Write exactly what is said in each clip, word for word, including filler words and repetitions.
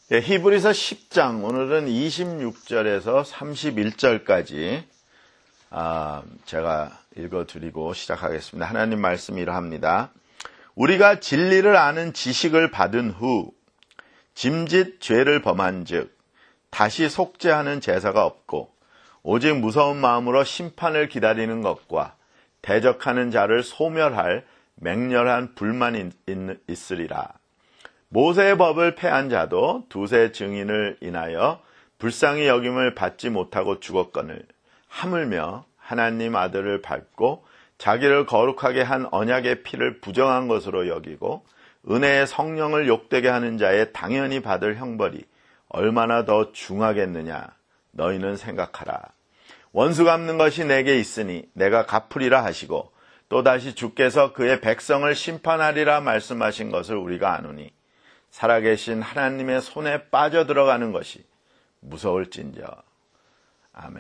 예, 히브리서 십 장, 오늘은 이십육 절에서 삼십일 절까지 아, 제가 읽어드리고 시작하겠습니다. 하나님 말씀이 이러합니다. 우리가 진리를 아는 지식을 받은 후 짐짓 죄를 범한 즉 다시 속죄하는 제사가 없고 오직 무서운 마음으로 심판을 기다리는 것과 대적하는 자를 소멸할 맹렬한 불만이 있으리라. 모세의 법을 폐한 자도 두세 증인을 인하여 불쌍히 여김을 받지 못하고 죽었거늘 하물며 하나님 아들을 밟고 자기를 거룩하게 한 언약의 피를 부정한 것으로 여기고 은혜의 성령을 욕되게 하는 자의 당연히 받을 형벌이 얼마나 더 중하겠느냐 너희는 생각하라. 원수 갚는 것이 내게 있으니 내가 갚으리라 하시고 또다시 주께서 그의 백성을 심판하리라 말씀하신 것을 우리가 아노니 살아계신 하나님의 손에 빠져들어가는 것이 무서울진저. 아멘.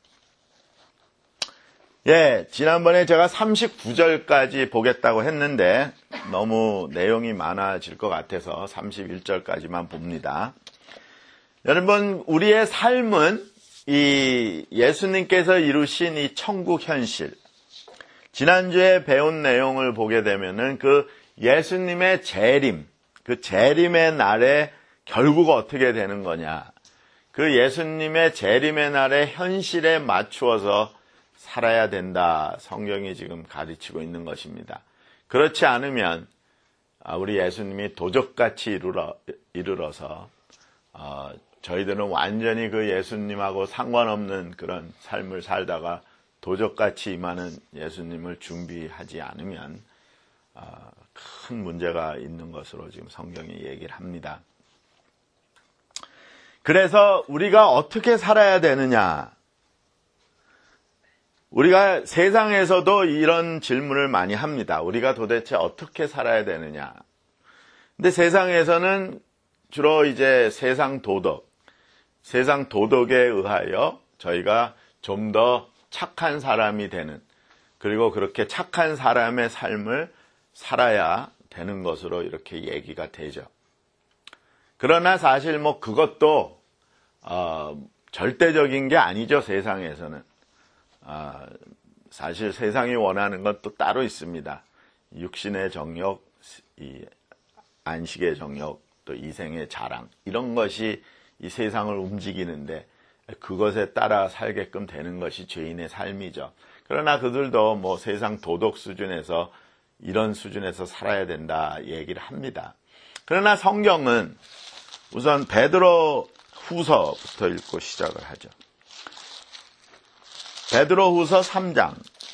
예, 지난번에 제가 삼십구 절까지 보겠다고 했는데 너무 내용이 많아질 것 같아서 삼십일 절까지만 봅니다. 여러분, 우리의 삶은 이 예수님께서 이루신 이 천국 현실, 지난주에 배운 내용을 보게 되면은 그 예수님의 재림, 그 재림의 날에 결국 어떻게 되는 거냐. 그 예수님의 재림의 날의 현실에 맞추어서 살아야 된다. 성경이 지금 가르치고 있는 것입니다. 그렇지 않으면 우리 예수님이 도적같이 이르러, 이르러서 어, 저희들은 완전히 그 예수님하고 상관없는 그런 삶을 살다가 도적같이 임하는 예수님을 준비하지 않으면 어, 큰 문제가 있는 것으로 지금 성경이 얘기를 합니다. 그래서 우리가 어떻게 살아야 되느냐? 우리가 세상에서도 이런 질문을 많이 합니다. 우리가 도대체 어떻게 살아야 되느냐? 근데 세상에서는 주로 이제 세상 도덕, 세상 도덕에 의하여 저희가 좀 더 착한 사람이 되는, 그리고 그렇게 착한 사람의 삶을 살아야 되는 것으로 이렇게 얘기가 되죠. 그러나 사실 뭐 그것도 어, 절대적인 게 아니죠. 세상에서는. 어, 사실 세상이 원하는 건 또 따로 있습니다. 육신의 정욕, 이 안식의 정욕, 또 이생의 자랑, 이런 것이 이 세상을 움직이는데 그것에 따라 살게끔 되는 것이 죄인의 삶이죠. 그러나 그들도 뭐 세상 도덕 수준에서 이런 수준에서 살아야 된다 얘기를 합니다. 그러나 성경은 우선 베드로 후서부터 읽고 시작을 하죠. 베드로 후서 삼 장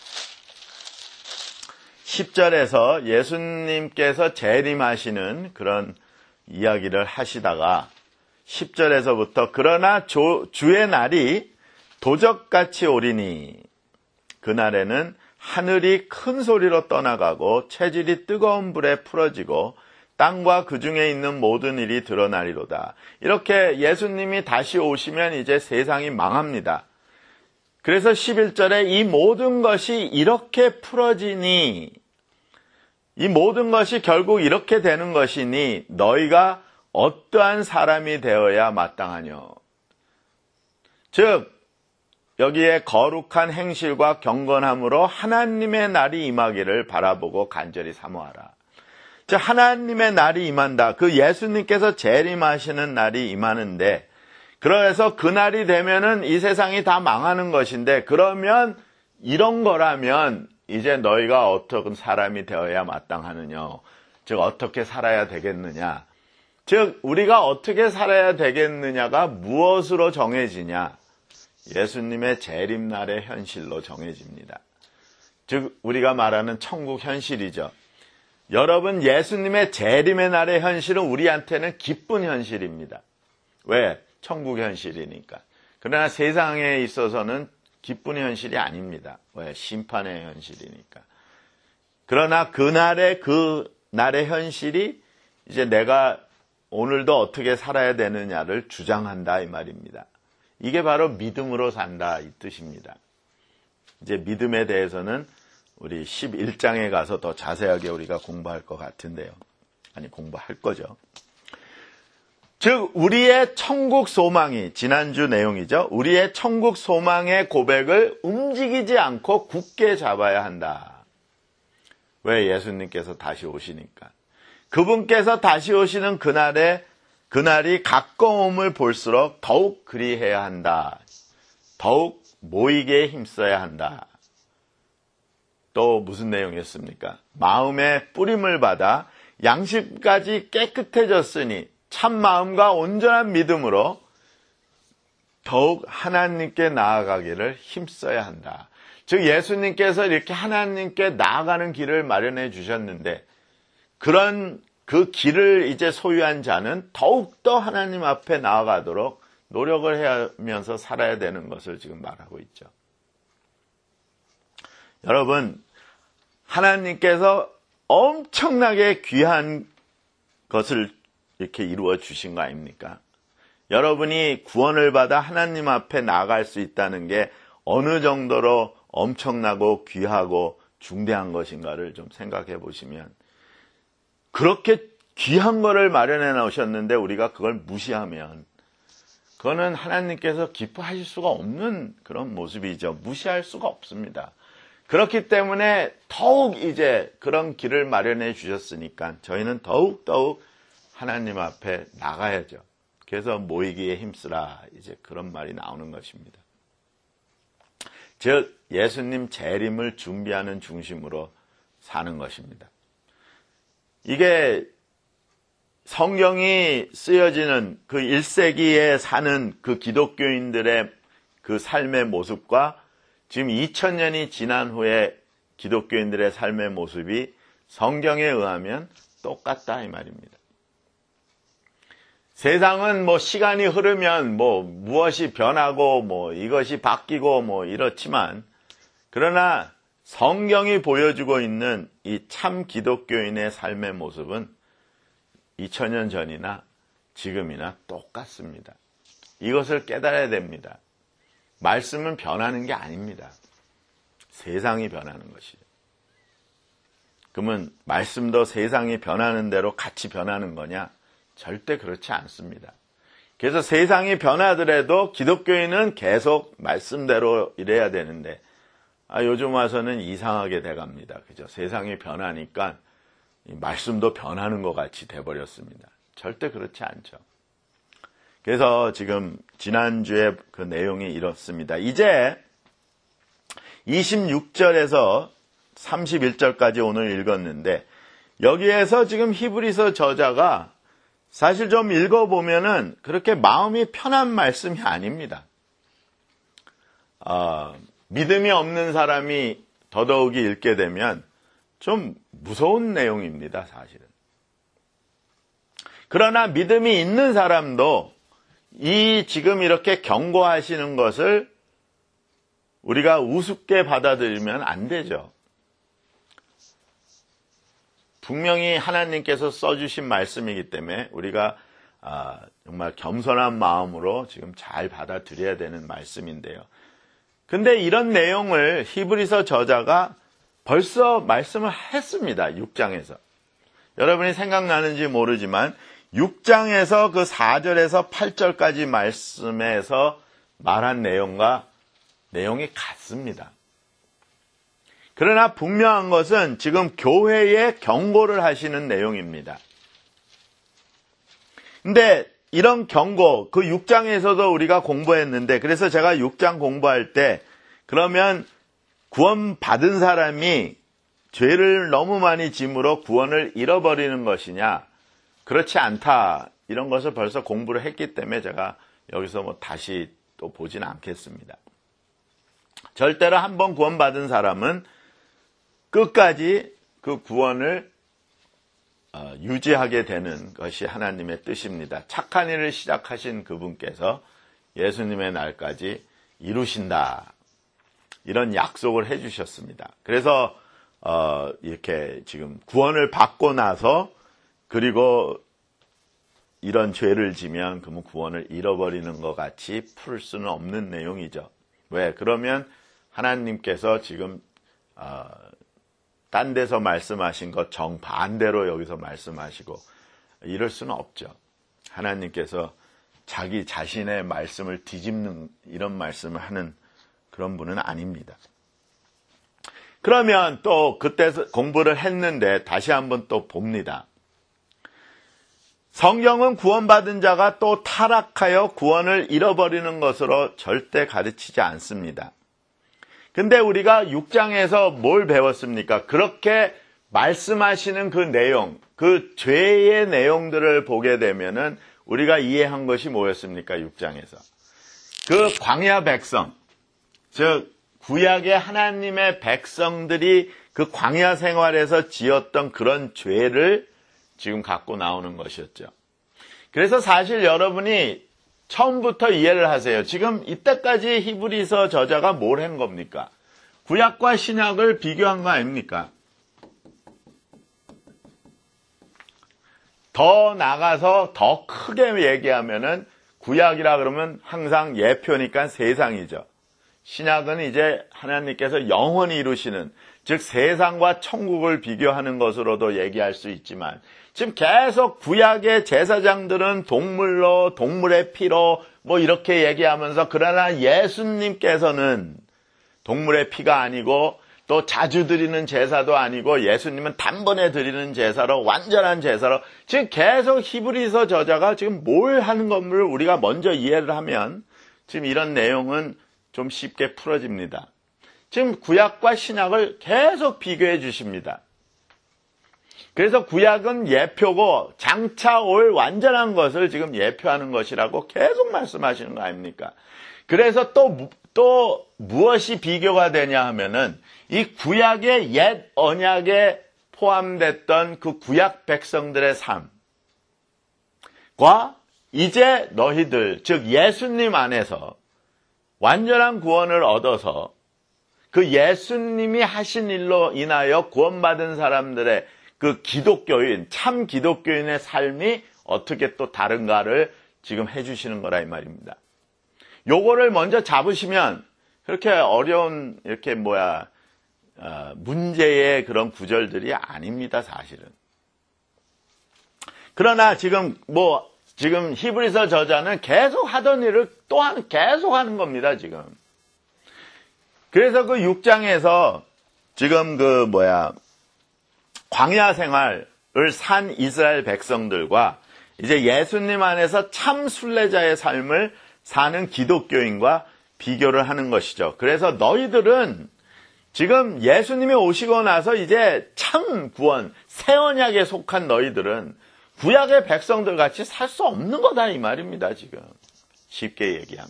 십 절에서 예수님께서 재림하시는 그런 이야기를 하시다가 십 절에서부터 그러나 조, 주의 날이 도적같이 오리니 그날에는 하늘이 큰 소리로 떠나가고 체질이 뜨거운 불에 풀어지고 땅과 그 중에 있는 모든 일이 드러나리로다. 이렇게 예수님이 다시 오시면 이제 세상이 망합니다. 그래서 십일 절에 이 모든 것이 이렇게 풀어지니, 이 모든 것이 결국 이렇게 되는 것이니 너희가 어떠한 사람이 되어야 마땅하뇨. 즉 여기에 거룩한 행실과 경건함으로 하나님의 날이 임하기를 바라보고 간절히 사모하라. 즉 하나님의 날이 임한다. 그 예수님께서 재림하시는 날이 임하는데, 그래서 그 날이 되면은 이 세상이 다 망하는 것인데, 그러면 이런 거라면 이제 너희가 어떤 사람이 되어야 마땅하느냐. 즉 어떻게 살아야 되겠느냐. 즉 우리가 어떻게 살아야 되겠느냐가 무엇으로 정해지냐? 예수님의 재림날의 현실로 정해집니다. 즉 우리가 말하는 천국 현실이죠. 여러분, 예수님의 재림의 날의 현실은 우리한테는 기쁜 현실입니다. 왜? 천국 현실이니까. 그러나 세상에 있어서는 기쁜 현실이 아닙니다. 왜? 심판의 현실이니까. 그러나 그날의 그 날의 현실이 이제 내가 오늘도 어떻게 살아야 되느냐를 주장한다 이 말입니다. 이게 바로 믿음으로 산다 이 뜻입니다. 이제 믿음에 대해서는 우리 십일 장에 가서 더 자세하게 우리가 공부할 것 같은데요. 아니 공부할 거죠. 즉 우리의 천국 소망이 지난주 내용이죠. 우리의 천국 소망의 고백을 움직이지 않고 굳게 잡아야 한다. 왜? 예수님께서 다시 오시니까. 그분께서 다시 오시는 그날에 그날이 가까움을 볼수록 더욱 그리해야 한다. 더욱 모이게 힘써야 한다. 또 무슨 내용이었습니까? 마음의 뿌림을 받아 양심까지 깨끗해졌으니 참 마음과 온전한 믿음으로 더욱 하나님께 나아가기를 힘써야 한다. 즉 예수님께서 이렇게 하나님께 나아가는 길을 마련해 주셨는데 그런 그 길을 이제 소유한 자는 더욱더 하나님 앞에 나아가도록 노력을 하면서 살아야 되는 것을 지금 말하고 있죠. 여러분, 하나님께서 엄청나게 귀한 것을 이렇게 이루어 주신 거 아닙니까? 여러분이 구원을 받아 하나님 앞에 나아갈 수 있다는 게 어느 정도로 엄청나고 귀하고 중대한 것인가를 좀 생각해 보시면 그렇게 귀한 거를 마련해 놓으셨는데 우리가 그걸 무시하면 그거는 하나님께서 기뻐하실 수가 없는 그런 모습이죠. 무시할 수가 없습니다. 그렇기 때문에 더욱 이제 그런 길을 마련해 주셨으니까 저희는 더욱 더욱 하나님 앞에 나가야죠. 그래서 모이기에 힘쓰라 이제 그런 말이 나오는 것입니다. 즉 예수님 재림을 준비하는 중심으로 사는 것입니다. 이게 성경이 쓰여지는 그 일 세기에 사는 그 기독교인들의 그 삶의 모습과 지금 이천 년이 지난 후에 기독교인들의 삶의 모습이 성경에 의하면 똑같다 이 말입니다. 세상은 뭐 시간이 흐르면 뭐 무엇이 변하고 뭐 이것이 바뀌고 뭐 이렇지만 그러나 성경이 보여주고 있는 이 참 기독교인의 삶의 모습은 이천 년 전이나 지금이나 똑같습니다. 이것을 깨달아야 됩니다. 말씀은 변하는 게 아닙니다. 세상이 변하는 것이죠. 그러면 말씀도 세상이 변하는 대로 같이 변하는 거냐? 절대 그렇지 않습니다. 그래서 세상이 변하더라도 기독교인은 계속 말씀대로 이래야 되는데 아, 요즘 와서는 이상하게 돼갑니다. 그죠? 세상이 변하니까 말씀도 변하는 것 같이 돼버렸습니다. 절대 그렇지 않죠. 그래서 지금 지난주에 그 내용이 이렇습니다. 이제 이십육 절에서 삼십일 절까지 오늘 읽었는데 여기에서 지금 히브리서 저자가 사실 좀 읽어보면은 그렇게 마음이 편한 말씀이 아닙니다. 어, 믿음이 없는 사람이 더더욱이 읽게 되면 좀 무서운 내용입니다, 사실은. 그러나 믿음이 있는 사람도 이 지금 이렇게 경고하시는 것을 우리가 우습게 받아들이면 안 되죠. 분명히 하나님께서 써주신 말씀이기 때문에 우리가 아, 정말 겸손한 마음으로 지금 잘 받아들여야 되는 말씀인데요. 근데 이런 내용을 히브리서 저자가 벌써 말씀을 했습니다. 육 장에서. 여러분이 생각나는지 모르지만 육 장에서 그 사 절에서 팔 절까지 말씀에서 말한 내용과 내용이 같습니다. 그러나 분명한 것은 지금 교회에 경고를 하시는 내용입니다. 근데 이런 경고, 그 육 장에서도 우리가 공부했는데, 그래서 제가 육 장 공부할 때, 그러면 구원 받은 사람이 죄를 너무 많이 짐으로 구원을 잃어버리는 것이냐? 그렇지 않다. 이런 것을 벌써 공부를 했기 때문에 제가 여기서 뭐 다시 또 보지는 않겠습니다. 절대로 한번 구원받은 사람은 끝까지 그 구원을 유지하게 되는 것이 하나님의 뜻입니다. 착한 일을 시작하신 그분께서 예수님의 날까지 이루신다. 이런 약속을 해주셨습니다. 그래서 어, 이렇게 지금 구원을 받고 나서 그리고 이런 죄를 지면 그러면 구원을 잃어버리는 것 같이 풀 수는 없는 내용이죠. 왜? 그러면 하나님께서 지금 어, 딴 데서 말씀하신 것 정반대로 여기서 말씀하시고 이럴 수는 없죠. 하나님께서 자기 자신의 말씀을 뒤집는 이런 말씀을 하는 그런 분은 아닙니다. 그러면 또 그때 공부를 했는데 다시 한번 또 봅니다. 성경은 구원받은 자가 또 타락하여 구원을 잃어버리는 것으로 절대 가르치지 않습니다. 근데 우리가 육 장에서 뭘 배웠습니까? 그렇게 말씀하시는 그 내용, 그 죄의 내용들을 보게 되면은 우리가 이해한 것이 뭐였습니까? 육 장에서. 그 광야 백성, 즉 구약의 하나님의 백성들이 그 광야 생활에서 지었던 그런 죄를 지금 갖고 나오는 것이었죠. 그래서 사실 여러분이 처음부터 이해를 하세요. 지금 이때까지 히브리서 저자가 뭘 한 겁니까? 구약과 신약을 비교한 거 아닙니까? 더 나가서 더 크게 얘기하면은 구약이라 그러면 항상 예표니까 세상이죠. 신약은 이제 하나님께서 영원히 이루시는, 즉 세상과 천국을 비교하는 것으로도 얘기할 수 있지만, 지금 계속 구약의 제사장들은 동물로, 동물의 피로 뭐 이렇게 얘기하면서, 그러나 예수님께서는 동물의 피가 아니고 또 자주 드리는 제사도 아니고 예수님은 단번에 드리는 제사로, 완전한 제사로, 지금 계속 히브리서 저자가 지금 뭘 하는 건를 우리가 먼저 이해를 하면 지금 이런 내용은 좀 쉽게 풀어집니다. 지금 구약과 신약을 계속 비교해 주십니다. 그래서 구약은 예표고 장차 올 완전한 것을 지금 예표하는 것이라고 계속 말씀하시는 거 아닙니까? 그래서 또, 또 무엇이 비교가 되냐 하면은 이 구약의 옛 언약에 포함됐던 그 구약 백성들의 삶과 이제 너희들, 즉 예수님 안에서 완전한 구원을 얻어서 그 예수님이 하신 일로 인하여 구원받은 사람들의 그 기독교인, 참 기독교인의 삶이 어떻게 또 다른가를 지금 해주시는 거라 이 말입니다. 요거를 먼저 잡으시면 그렇게 어려운 이렇게 뭐야 어, 문제의 그런 구절들이 아닙니다, 사실은. 그러나 지금 뭐 지금 히브리서 저자는 계속 하던 일을 또한 계속 하는 겁니다, 지금. 그래서 그 육 장에서 지금 그 뭐야 광야 생활을 산 이스라엘 백성들과 이제 예수님 안에서 참 순례자의 삶을 사는 기독교인과 비교를 하는 것이죠. 그래서 너희들은 지금 예수님이 오시고 나서 이제 참 구원, 새 언약에 속한 너희들은 구약의 백성들 같이 살 수 없는 거다 이 말입니다, 지금. 쉽게 얘기하면.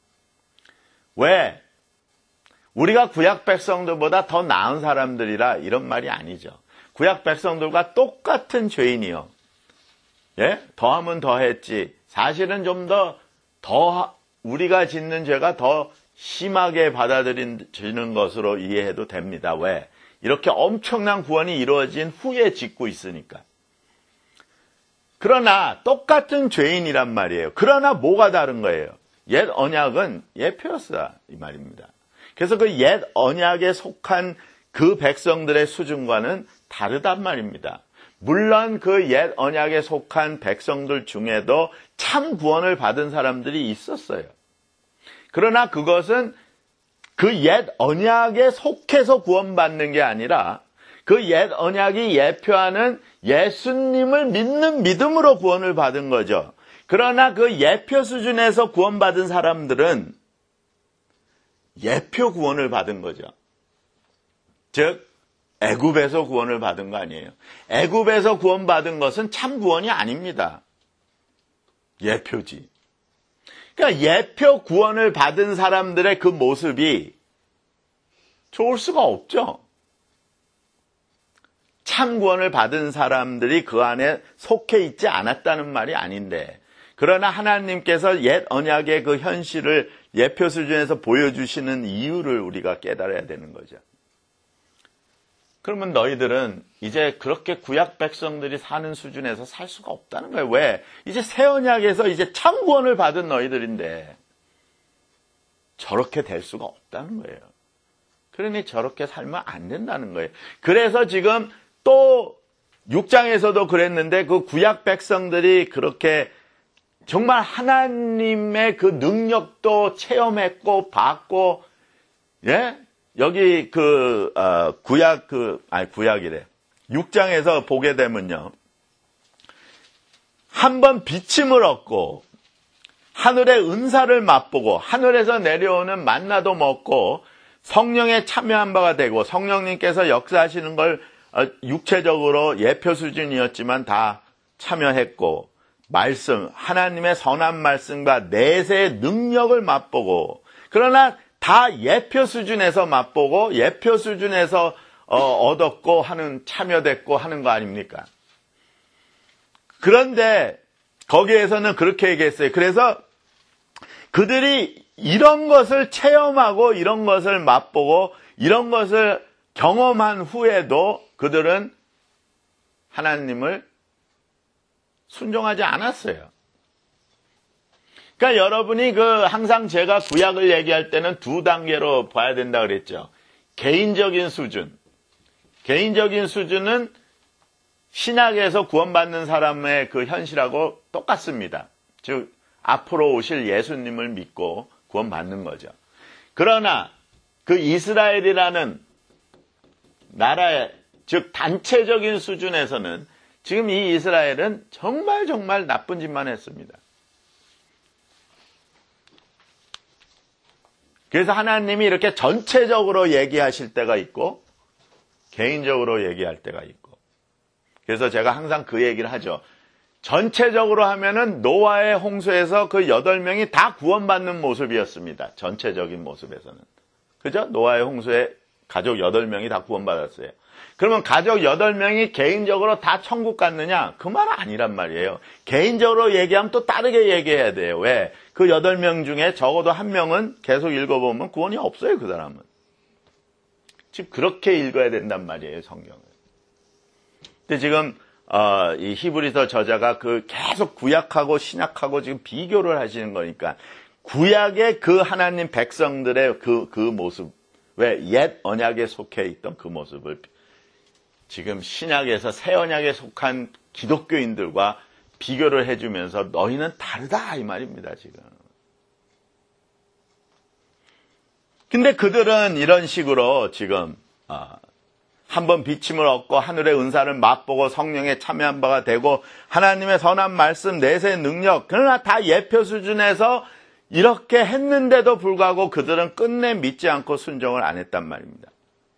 왜? 우리가 구약 백성들보다 더 나은 사람들이라 이런 말이 아니죠. 구약 백성들과 똑같은 죄인이요. 예? 더하면 더했지. 사실은 좀 더, 더, 우리가 짓는 죄가 더 심하게 받아들이는 것으로 이해해도 됩니다. 왜? 이렇게 엄청난 구원이 이루어진 후에 짓고 있으니까. 그러나 똑같은 죄인이란 말이에요. 그러나 뭐가 다른 거예요? 옛 언약은 예표였다 이 말입니다. 그래서 그 옛 언약에 속한 그 백성들의 수준과는 다르단 말입니다. 물론 그 옛 언약에 속한 백성들 중에도 참 구원을 받은 사람들이 있었어요. 그러나 그것은 그 옛 언약에 속해서 구원받는 게 아니라 그 옛 언약이 예표하는 예수님을 믿는 믿음으로 구원을 받은 거죠. 그러나 그 예표 수준에서 구원받은 사람들은 예표 구원을 받은 거죠. 즉 애굽에서 구원을 받은 거 아니에요. 애굽에서 구원받은 것은 참 구원이 아닙니다. 예표지. 그러니까 예표 구원을 받은 사람들의 그 모습이 좋을 수가 없죠. 참 구원을 받은 사람들이 그 안에 속해 있지 않았다는 말이 아닌데, 그러나 하나님께서 옛 언약의 그 현실을 예표 수준에서 보여주시는 이유를 우리가 깨달아야 되는 거죠. 그러면 너희들은 이제 그렇게 구약 백성들이 사는 수준에서 살 수가 없다는 거예요. 왜? 이제 새 언약에서 이제 참 구원을 받은 너희들인데 저렇게 될 수가 없다는 거예요. 그러니 저렇게 살면 안 된다는 거예요. 그래서 지금 또 육 장에서도 그랬는데 그 구약 백성들이 그렇게 정말 하나님의 그 능력도 체험했고 봤고, 예? 여기 그 어, 구약 그 아니 구약이래. 육 장에서 보게 되면요. 한 번 비침을 얻고 하늘의 은사를 맛보고 하늘에서 내려오는 만나도 먹고 성령에 참여한 바가 되고 성령님께서 역사하시는 걸 육체적으로 예표 수준이었지만 다 참여했고 말씀, 하나님의 선한 말씀과 내세의 능력을 맛보고 그러나 다 예표 수준에서 맛보고 예표 수준에서 어, 얻었고 하는 참여됐고 하는 거 아닙니까? 그런데 거기에서는 그렇게 얘기했어요. 그래서 그들이 이런 것을 체험하고 이런 것을 맛보고 이런 것을 경험한 후에도 그들은 하나님을 순종하지 않았어요. 그러니까 여러분이 그 항상 제가 구약을 얘기할 때는 두 단계로 봐야 된다 그랬죠. 개인적인 수준. 개인적인 수준은 신약에서 구원받는 사람의 그 현실하고 똑같습니다. 즉 앞으로 오실 예수님을 믿고 구원받는 거죠. 그러나 그 이스라엘이라는 나라의 즉 단체적인 수준에서는 지금 이 이스라엘은 정말 정말 나쁜 짓만 했습니다. 그래서 하나님이 이렇게 전체적으로 얘기하실 때가 있고 개인적으로 얘기할 때가 있고 그래서 제가 항상 그 얘기를 하죠. 전체적으로 하면은 노아의 홍수에서 그 여덟 명이 다 구원받는 모습이었습니다. 전체적인 모습에서는. 그죠? 노아의 홍수에 가족 여덟 명이 다 구원받았어요. 그러면 가족 여덟 명이 개인적으로 다 천국 갔느냐? 그 말은 아니란 말이에요. 개인적으로 얘기하면 또 다르게 얘기해야 돼요. 왜? 그 여덟 명 중에 적어도 한 명은 계속 읽어보면 구원이 없어요, 그 사람은. 즉, 그렇게 읽어야 된단 말이에요, 성경을. 근데 지금, 어, 이 히브리서 저자가 그 계속 구약하고 신약하고 지금 비교를 하시는 거니까, 구약의 그 하나님 백성들의 그, 그 모습, 왜 옛 언약에 속해 있던 그 모습을 지금 신약에서 새 언약에 속한 기독교인들과 비교를 해주면서 너희는 다르다 이 말입니다 지금. 근데 그들은 이런 식으로 지금 어, 한번 비침을 얻고 하늘의 은사를 맛보고 성령에 참여한 바가 되고 하나님의 선한 말씀 내세의 능력 그러나 다 예표 수준에서 이렇게 했는데도 불구하고 그들은 끝내 믿지 않고 순종을 안 했단 말입니다.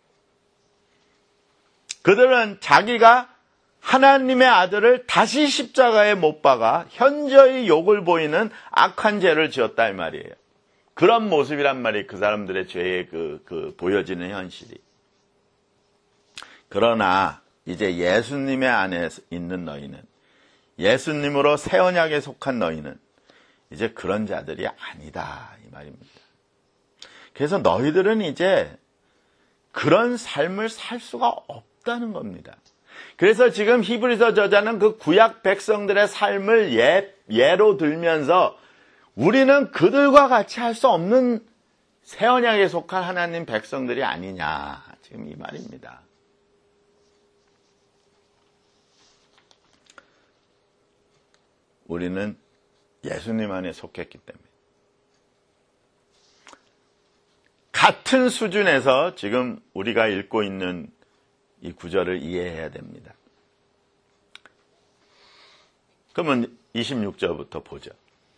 그들은 자기가 하나님의 아들을 다시 십자가에 못 박아 현저히 욕을 보이는 악한 죄를 지었다 이 말이에요. 그런 모습이란 말이 그 사람들의 죄의 그, 그 보여지는 현실이. 그러나 이제 예수님의 안에 있는 너희는 예수님으로 새 언약에 속한 너희는 이제 그런 자들이 아니다 이 말입니다. 그래서 너희들은 이제 그런 삶을 살 수가 없다는 겁니다. 그래서 지금 히브리서 저자는 그 구약 백성들의 삶을 예, 예로 들면서 우리는 그들과 같이 할 수 없는 새 언약에 속한 하나님 백성들이 아니냐 지금 이 말입니다. 우리는 예수님 안에 속했기 때문에 같은 수준에서 지금 우리가 읽고 있는 이 구절을 이해해야 됩니다. 그러면 이십육 절부터 보죠.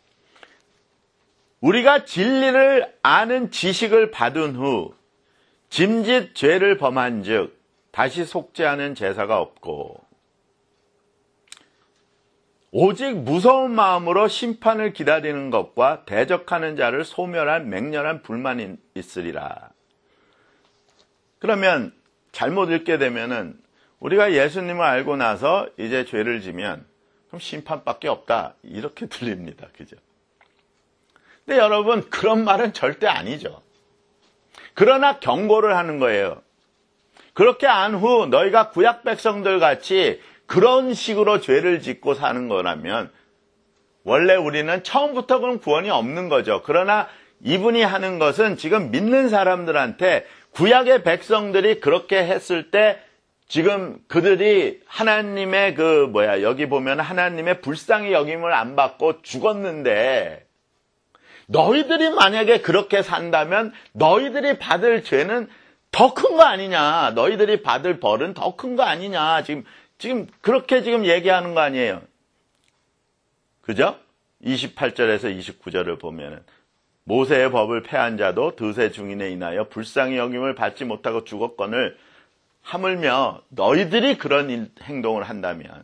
우리가 진리를 아는 지식을 받은 후 짐짓 죄를 범한 즉 다시 속죄하는 제사가 없고 오직 무서운 마음으로 심판을 기다리는 것과 대적하는 자를 소멸한 맹렬한 불만이 있으리라. 그러면 잘못 읽게 되면은 우리가 예수님을 알고 나서 이제 죄를 지면 그럼 심판밖에 없다 이렇게 들립니다. 그죠? 근데 여러분 그런 말은 절대 아니죠. 그러나 경고를 하는 거예요. 그렇게 안 후 너희가 구약 백성들 같이 그런 식으로 죄를 짓고 사는 거라면 원래 우리는 처음부터 그런 구원이 없는 거죠. 그러나 이분이 하는 것은 지금 믿는 사람들한테 구약의 백성들이 그렇게 했을 때 지금 그들이 하나님의 그 뭐야 여기 보면 하나님의 불쌍히 여김을 안 받고 죽었는데 너희들이 만약에 그렇게 산다면 너희들이 받을 죄는 더 큰 거 아니냐. 너희들이 받을 벌은 더 큰 거 아니냐. 지금 지금 그렇게 지금 얘기하는 거 아니에요. 그죠? 이십팔 절에서 이십구 절을 보면은 모세의 법을 폐한 자도 드세 중인에 인하여 불쌍히 여김을 받지 못하고 죽었거늘 하물며 너희들이 그런 행동을 한다면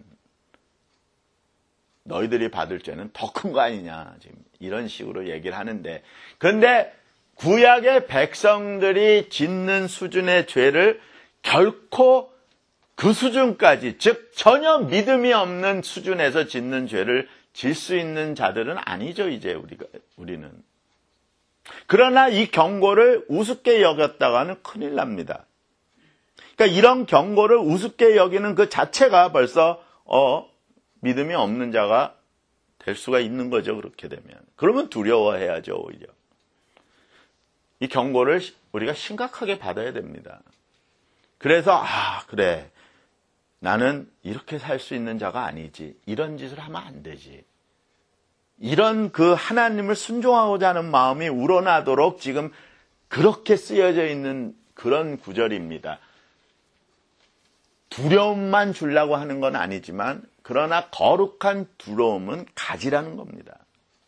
너희들이 받을 죄는 더 큰 거 아니냐. 지금 이런 식으로 얘기를 하는데 그런데 구약의 백성들이 짓는 수준의 죄를 결코 그 수준까지 즉 전혀 믿음이 없는 수준에서 짓는 죄를 질 수 있는 자들은 아니죠. 이제 우리가 우리는. 그러나 이 경고를 우습게 여겼다가는 큰일 납니다. 그러니까 이런 경고를 우습게 여기는 그 자체가 벌써 어 믿음이 없는 자가 될 수가 있는 거죠. 그렇게 되면. 그러면 두려워해야죠. 오히려. 이 경고를 우리가 심각하게 받아야 됩니다. 그래서 아 그래 나는 이렇게 살 수 있는 자가 아니지. 이런 짓을 하면 안 되지. 이런 그 하나님을 순종하고자 하는 마음이 우러나도록 지금 그렇게 쓰여져 있는 그런 구절입니다. 두려움만 주려고 하는 건 아니지만 그러나 거룩한 두려움은 가지라는 겁니다.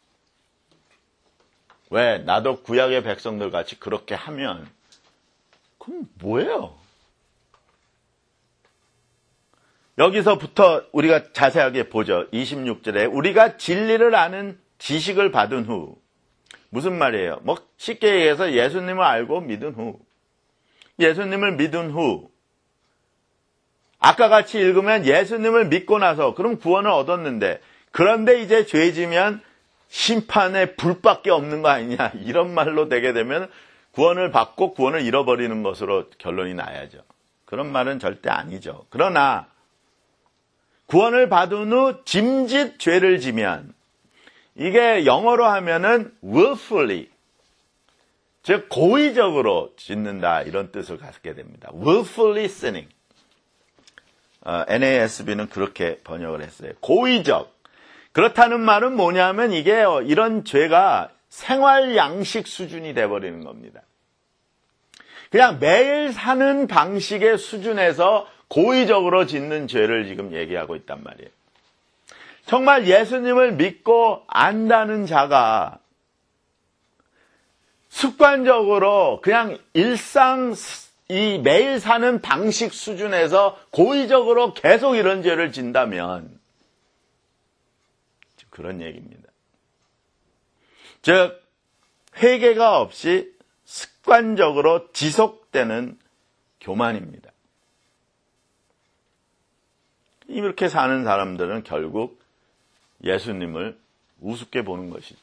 왜? 나도 구약의 백성들 같이 그렇게 하면 그럼 뭐예요? 여기서부터 우리가 자세하게 보죠. 이십육 절에 우리가 진리를 아는 지식을 받은 후 무슨 말이에요? 뭐 쉽게 얘기해서 예수님을 알고 믿은 후 예수님을 믿은 후 아까 같이 읽으면 예수님을 믿고 나서 그럼 구원을 얻었는데 그런데 이제 죄지면 심판의 불밖에 없는 거 아니냐 이런 말로 되게 되면 구원을 받고 구원을 잃어버리는 것으로 결론이 나야죠. 그런 말은 절대 아니죠. 그러나 구원을 받은 후 짐짓 죄를 지면 이게 영어로 하면은 willfully 즉 고의적으로 짓는다 이런 뜻을 갖게 됩니다. willfully sinning 어, 엔 에이 에스 비는 그렇게 번역을 했어요. 고의적. 그렇다는 말은 뭐냐면 이게 이런 죄가 생활 양식 수준이 돼버리는 겁니다. 그냥 매일 사는 방식의 수준에서 고의적으로 짓는 죄를 지금 얘기하고 있단 말이에요. 정말 예수님을 믿고 안다는 자가 습관적으로 그냥 일상 이 매일 사는 방식 수준에서 고의적으로 계속 이런 죄를 진다면 그런 얘기입니다. 즉 회개가 없이 습관적으로 지속되는 교만입니다. 이렇게 사는 사람들은 결국 예수님을 우습게 보는 것이죠.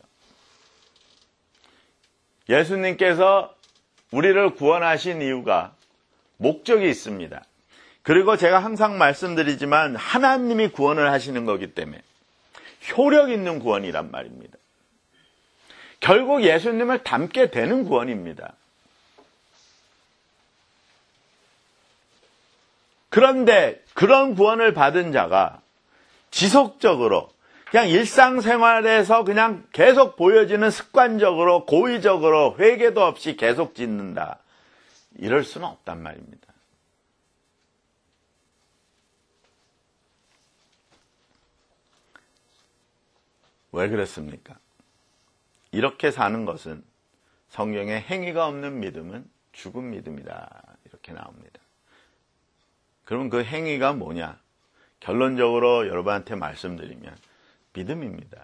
예수님께서 우리를 구원하신 이유가 목적이 있습니다. 그리고 제가 항상 말씀드리지만 하나님이 구원을 하시는 거기 때문에 효력 있는 구원이란 말입니다. 결국 예수님을 닮게 되는 구원입니다. 그런데 그런 구원을 받은 자가 지속적으로 그냥 일상생활에서 그냥 계속 보여지는 습관적으로 고의적으로 회개도 없이 계속 짓는다. 이럴 수는 없단 말입니다. 왜 그렇습니까? 이렇게 사는 것은 성경에 행위가 없는 믿음은 죽은 믿음이다. 이렇게 나옵니다. 그럼 그 행위가 뭐냐? 결론적으로 여러분한테 말씀드리면 믿음입니다.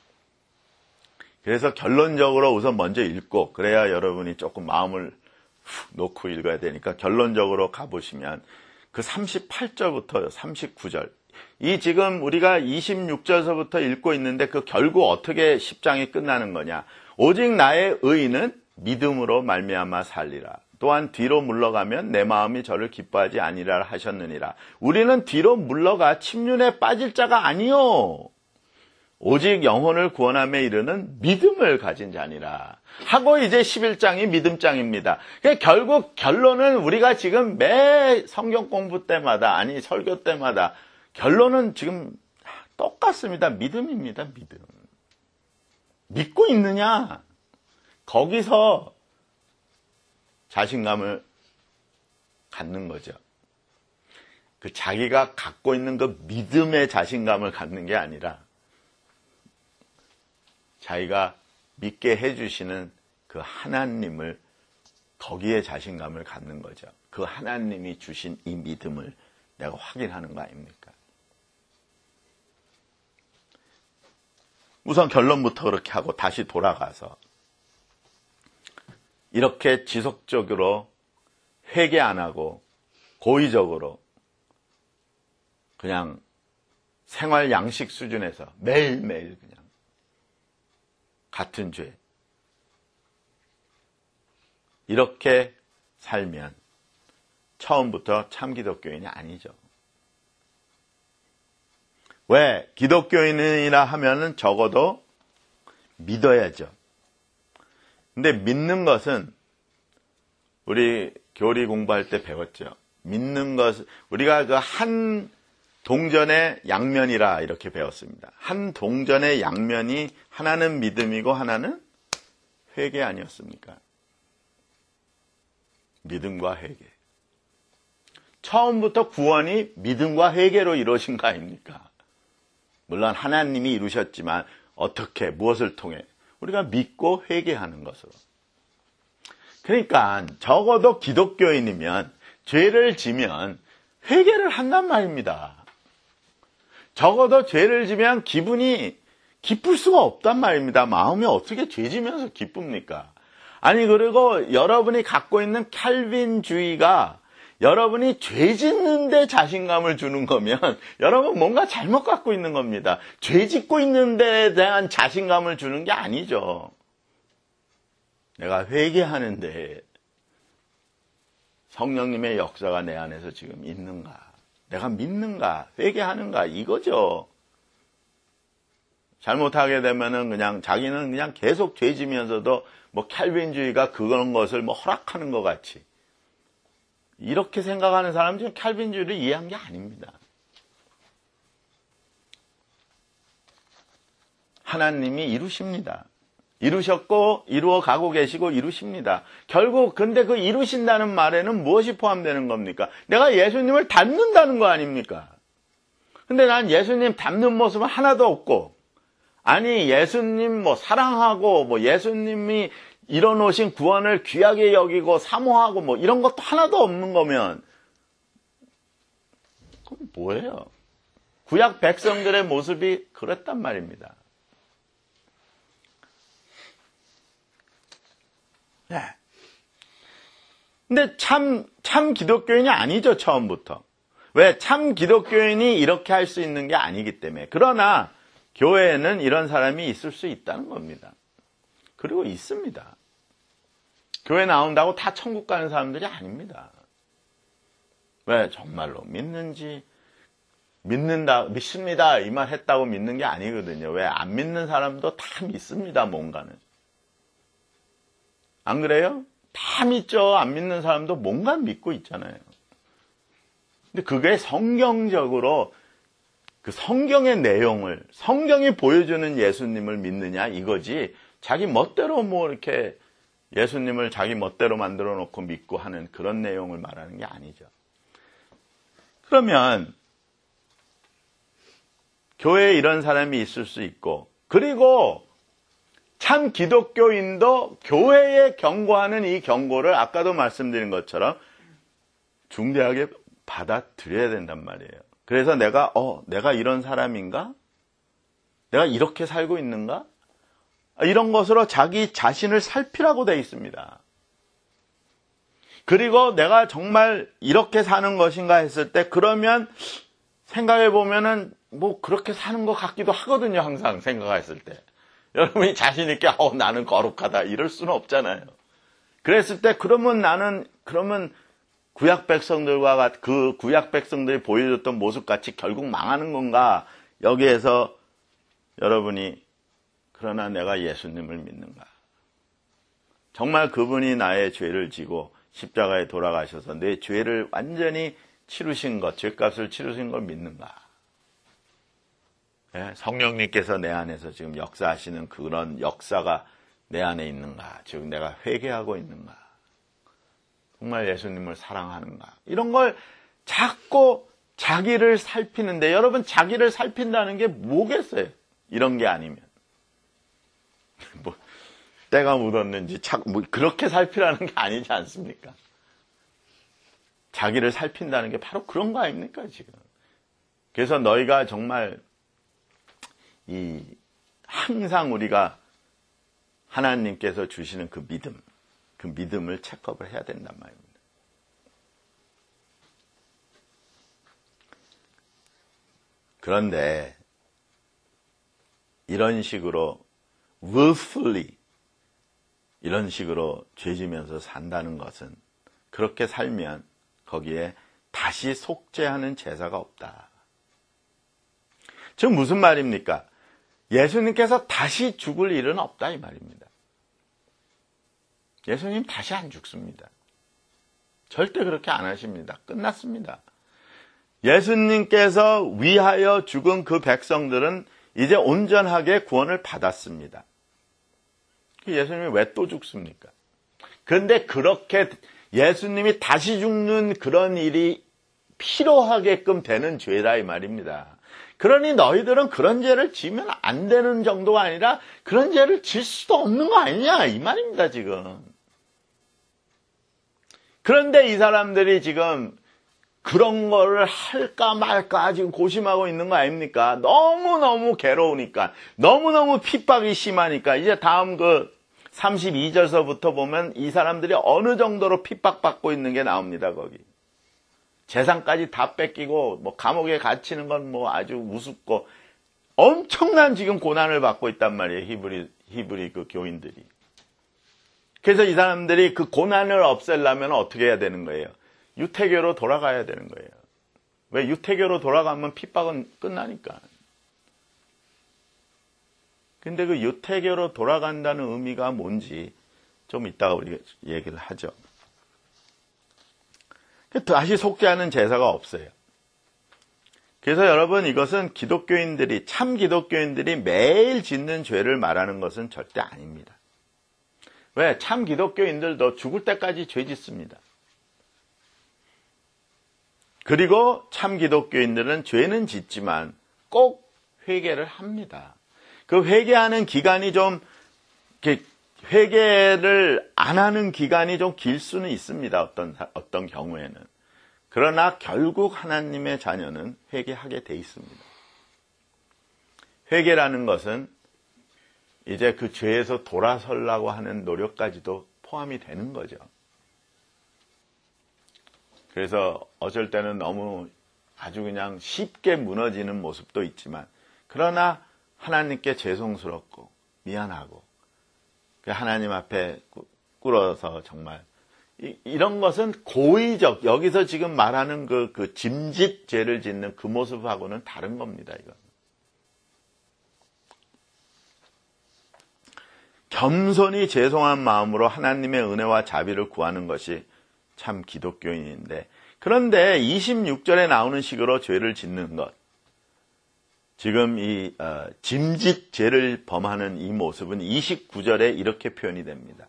그래서 결론적으로 우선 먼저 읽고 그래야 여러분이 조금 마음을 훅 놓고 읽어야 되니까 결론적으로 가보시면 그 삼십팔 절부터 삼십구 절 이 지금 우리가 이십육 절서부터 읽고 있는데 그 결국 어떻게 십 장이 끝나는 거냐? 오직 나의 의인은 믿음으로 말미암아 살리라. 또한 뒤로 물러가면 내 마음이 저를 기뻐하지 아니라 하셨느니라. 우리는 뒤로 물러가 침륜에 빠질 자가 아니요. 오직 영혼을 구원함에 이르는 믿음을 가진 자니라 하고 이제 십일 장이 믿음장입니다. 그러니까 결국 결론은 우리가 지금 매 성경 공부 때마다 아니 설교 때마다 결론은 지금 똑같습니다. 믿음입니다. 믿음. 믿고 있느냐? 거기서 자신감을 갖는 거죠. 그 자기가 갖고 있는 그 믿음의 자신감을 갖는 게 아니라 자기가 믿게 해주시는 그 하나님을 거기에 자신감을 갖는 거죠. 그 하나님이 주신 이 믿음을 내가 확인하는 거 아닙니까? 우선 결론부터 그렇게 하고 다시 돌아가서 이렇게 지속적으로 회개 안 하고 고의적으로 그냥 생활 양식 수준에서 매일매일 그냥 같은 죄 이렇게 살면 처음부터 참 기독교인이 아니죠. 왜? 기독교인이라 하면은 적어도 믿어야죠. 근데 믿는 것은 우리 교리 공부할 때 배웠죠. 믿는 것은 우리가 그 한 동전의 양면이라 이렇게 배웠습니다. 한 동전의 양면이 하나는 믿음이고 하나는 회개 아니었습니까? 믿음과 회개. 처음부터 구원이 믿음과 회개로 이루어진 거 아닙니까? 물론 하나님이 이루셨지만 어떻게 무엇을 통해 우리가 믿고 회개하는 것으로. 그러니까 적어도 기독교인이면 죄를 지면 회개를 한단 말입니다. 적어도 죄를 지면 기분이 기쁠 수가 없단 말입니다. 마음이 어떻게 죄 지면서 기쁩니까? 아니 그리고 여러분이 갖고 있는 칼빈주의가 여러분이 죄 짓는데 자신감을 주는 거면 여러분 뭔가 잘못 갖고 있는 겁니다. 죄 짓고 있는 데에 대한 자신감을 주는 게 아니죠. 내가 회개하는데 성령님의 역사가 내 안에서 지금 있는가? 내가 믿는가? 회개하는가? 이거죠. 잘못하게 되면은 그냥 자기는 그냥 계속 죄 지면서도 뭐 칼빈주의가 그런 것을 뭐 허락하는 것 같이 이렇게 생각하는 사람은 지금 칼빈주의를 이해한 게 아닙니다. 하나님이 이루십니다. 이루셨고 이루어 가고 계시고 이루십니다. 결국 근데 그 이루신다는 말에는 무엇이 포함되는 겁니까? 내가 예수님을 닮는다는 거 아닙니까? 근데 난 예수님 닮는 모습은 하나도 없고 아니 예수님 뭐 사랑하고 뭐 예수님이 이뤄놓으신 구원을 귀하게 여기고 사모하고 뭐 이런 것도 하나도 없는 거면 그럼 뭐예요? 구약 백성들의 모습이 그랬단 말입니다. 네. 근데 참, 참 기독교인이 아니죠, 처음부터. 왜? 참 기독교인이 이렇게 할 수 있는 게 아니기 때문에. 그러나 교회에는 이런 사람이 있을 수 있다는 겁니다. 그리고 있습니다. 교회 나온다고 다 천국 가는 사람들이 아닙니다. 왜? 정말로 믿는지, 믿는다, 믿습니다. 이 말 했다고 믿는 게 아니거든요. 왜? 안 믿는 사람도 다 믿습니다, 뭔가는. 안 그래요? 다 믿죠. 안 믿는 사람도 뭔가 믿고 있잖아요. 근데 그게 성경적으로 그 성경의 내용을, 성경이 보여주는 예수님을 믿느냐 이거지 자기 멋대로 뭐 이렇게 예수님을 자기 멋대로 만들어 놓고 믿고 하는 그런 내용을 말하는 게 아니죠. 그러면 교회에 이런 사람이 있을 수 있고 그리고 참 기독교인도 교회에 경고하는 이 경고를 아까도 말씀드린 것처럼 중대하게 받아들여야 된단 말이에요. 그래서 내가 어 내가 이런 사람인가? 내가 이렇게 살고 있는가? 이런 것으로 자기 자신을 살피라고 되어 있습니다. 그리고 내가 정말 이렇게 사는 것인가 했을 때 그러면 생각해 보면은 뭐 그렇게 사는 것 같기도 하거든요. 항상 생각했을 때. 여러분이 자신 있게 어 나는 거룩하다 이럴 수는 없잖아요. 그랬을 때 그러면 나는 그러면 구약 백성들과 그 구약 백성들이 보여줬던 모습 같이 결국 망하는 건가? 여기에서 여러분이 그러나 내가 예수님을 믿는가? 정말 그분이 나의 죄를 지고 십자가에 돌아가셔서 내 죄를 완전히 치르신 것, 죄값을 치르신 걸 믿는가? 예, 성령님께서 내 안에서 지금 역사하시는 그런 역사가 내 안에 있는가? 즉 내가 회개하고 있는가? 정말 예수님을 사랑하는가? 이런 걸 자꾸 자기를 살피는데, 여러분 자기를 살핀다는 게 뭐겠어요? 이런 게 아니면 뭐 때가 묻었는지 참 뭐 그렇게 살피라는 게 아니지 않습니까? 자기를 살핀다는 게 바로 그런 거 아닙니까 지금? 그래서 너희가 정말 이 항상 우리가 하나님께서 주시는 그 믿음, 그 믿음을 체크업을 해야 된단 말입니다. 그런데 이런 식으로 willfully 이런 식으로 죄지면서 산다는 것은, 그렇게 살면 거기에 다시 속죄하는 제사가 없다. 즉 무슨 말입니까? 예수님께서 다시 죽을 일은 없다 이 말입니다. 예수님 다시 안 죽습니다. 절대 그렇게 안 하십니다. 끝났습니다. 예수님께서 위하여 죽은 그 백성들은 이제 온전하게 구원을 받았습니다. 예수님이 왜 또 죽습니까? 그런데 그렇게 예수님이 다시 죽는 그런 일이 필요하게끔 되는 죄다 이 말입니다. 그러니 너희들은 그런 죄를 지면 안 되는 정도가 아니라 그런 죄를 질 수도 없는 거 아니냐 이 말입니다 지금. 그런데 이 사람들이 지금 그런 거를 할까 말까 지금 고심하고 있는 거 아닙니까? 너무너무 괴로우니까, 너무너무 핍박이 심하니까. 이제 다음 그 삼십이 절서부터 보면 이 사람들이 어느 정도로 핍박받고 있는 게 나옵니다, 거기. 재산까지 다 뺏기고, 뭐, 감옥에 갇히는 건 뭐 아주 우습고, 엄청난 지금 고난을 받고 있단 말이에요, 히브리, 히브리 그 교인들이. 그래서 이 사람들이 그 고난을 없애려면 어떻게 해야 되는 거예요? 유태교로 돌아가야 되는 거예요. 왜? 유태교로 돌아가면 핍박은 끝나니까. 근데 그 유태교로 돌아간다는 의미가 뭔지 좀 이따가 우리가 얘기를 하죠. 다시 속죄하는 제사가 없어요. 그래서 여러분 이것은 기독교인들이, 참 기독교인들이 매일 짓는 죄를 말하는 것은 절대 아닙니다. 왜? 참 기독교인들도 죽을 때까지 죄 짓습니다. 그리고 참 기독교인들은 죄는 짓지만 꼭 회개를 합니다. 그 회개하는 기간이 좀, 회개를 안 하는 기간이 좀 길 수는 있습니다. 어떤, 어떤 경우에는. 그러나 결국 하나님의 자녀는 회개하게 돼 있습니다. 회개라는 것은 이제 그 죄에서 돌아서려고 하는 노력까지도 포함이 되는 거죠. 그래서 어쩔 때는 너무 아주 그냥 쉽게 무너지는 모습도 있지만, 그러나 하나님께 죄송스럽고 미안하고 하나님 앞에 꿇어서 정말 이런 것은 고의적, 여기서 지금 말하는 그, 그 짐짓 죄를 짓는 그 모습하고는 다른 겁니다. 이건 겸손히 죄송한 마음으로 하나님의 은혜와 자비를 구하는 것이 참 기독교인인데, 그런데 이십육 절에 나오는 식으로 죄를 짓는 것, 지금 이 어, 짐짓 죄를 범하는 이 모습은 이십구 절에 이렇게 표현이 됩니다.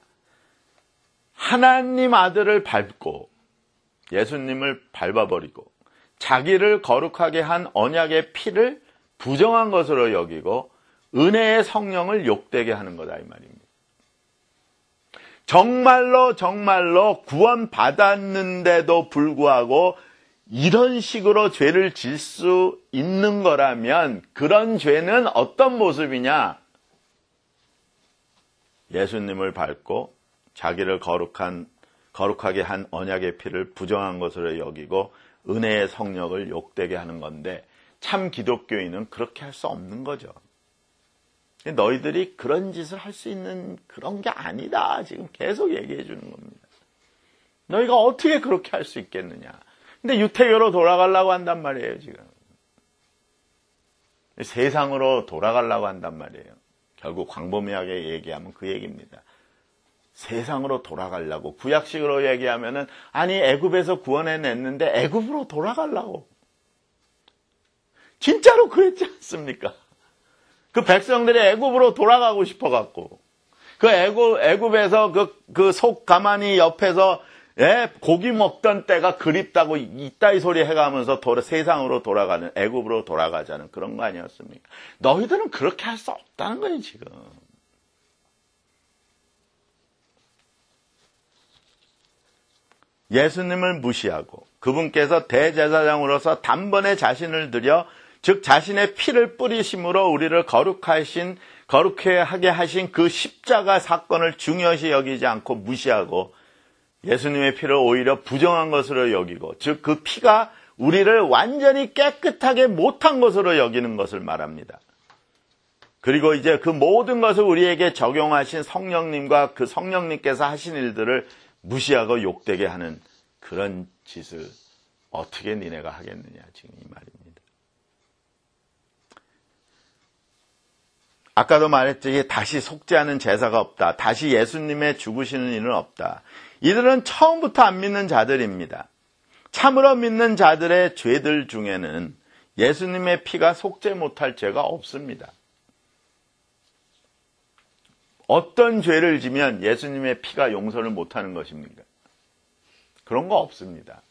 하나님 아들을 밟고 예수님을 밟아버리고 자기를 거룩하게 한 언약의 피를 부정한 것으로 여기고 은혜의 성령을 욕되게 하는 거다 이 말입니다. 정말로 정말로 구원받았는데도 불구하고 이런 식으로 죄를 질 수 있는 거라면 그런 죄는 어떤 모습이냐? 예수님을 밟고 자기를 거룩한, 거룩하게 한 언약의 피를 부정한 것으로 여기고 은혜의 성령을 욕되게 하는 건데, 참 기독교인은 그렇게 할 수 없는 거죠. 너희들이 그런 짓을 할 수 있는 그런 게 아니다. 지금 계속 얘기해 주는 겁니다. 너희가 어떻게 그렇게 할 수 있겠느냐. 근데 유태교로 돌아가려고 한단 말이에요, 지금. 세상으로 돌아가려고 한단 말이에요. 결국 광범위하게 얘기하면 그 얘기입니다. 세상으로 돌아가려고. 구약식으로 얘기하면은 아니 애굽에서 구원해냈는데 애굽으로 돌아가려고. 진짜로 그랬지 않습니까? 그 백성들이 애굽으로 돌아가고 싶어갖고 그 애굽 애굽에서 그 그 속 가만히 옆에서 예, 고기 먹던 때가 그립다고 이따위 소리 해가면서 돌아, 세상으로 돌아가는 애굽으로 돌아가자는 그런 거 아니었습니까? 너희들은 그렇게 할 수 없다는 거예요 지금. 예수님을 무시하고 그분께서 대제사장으로서 단번에 자신을 들여 즉 자신의 피를 뿌리심으로 우리를 거룩하신 거룩하게 하신 그 십자가 사건을 중요시 여기지 않고 무시하고 예수님의 피를 오히려 부정한 것으로 여기고 즉 그 피가 우리를 완전히 깨끗하게 못한 것으로 여기는 것을 말합니다. 그리고 이제 그 모든 것을 우리에게 적용하신 성령님과 그 성령님께서 하신 일들을 무시하고 욕되게 하는 그런 짓을 어떻게 니네가 하겠느냐 지금 이 말입니다. 아까도 말했듯이 다시 속죄하는 제사가 없다. 다시 예수님의 죽으시는 일은 없다. 이들은 처음부터 안 믿는 자들입니다. 참으로 믿는 자들의 죄들 중에는 예수님의 피가 속죄 못할 죄가 없습니다. 어떤 죄를 지면 예수님의 피가 용서를 못하는 것입니까? 그런 거 없습니다.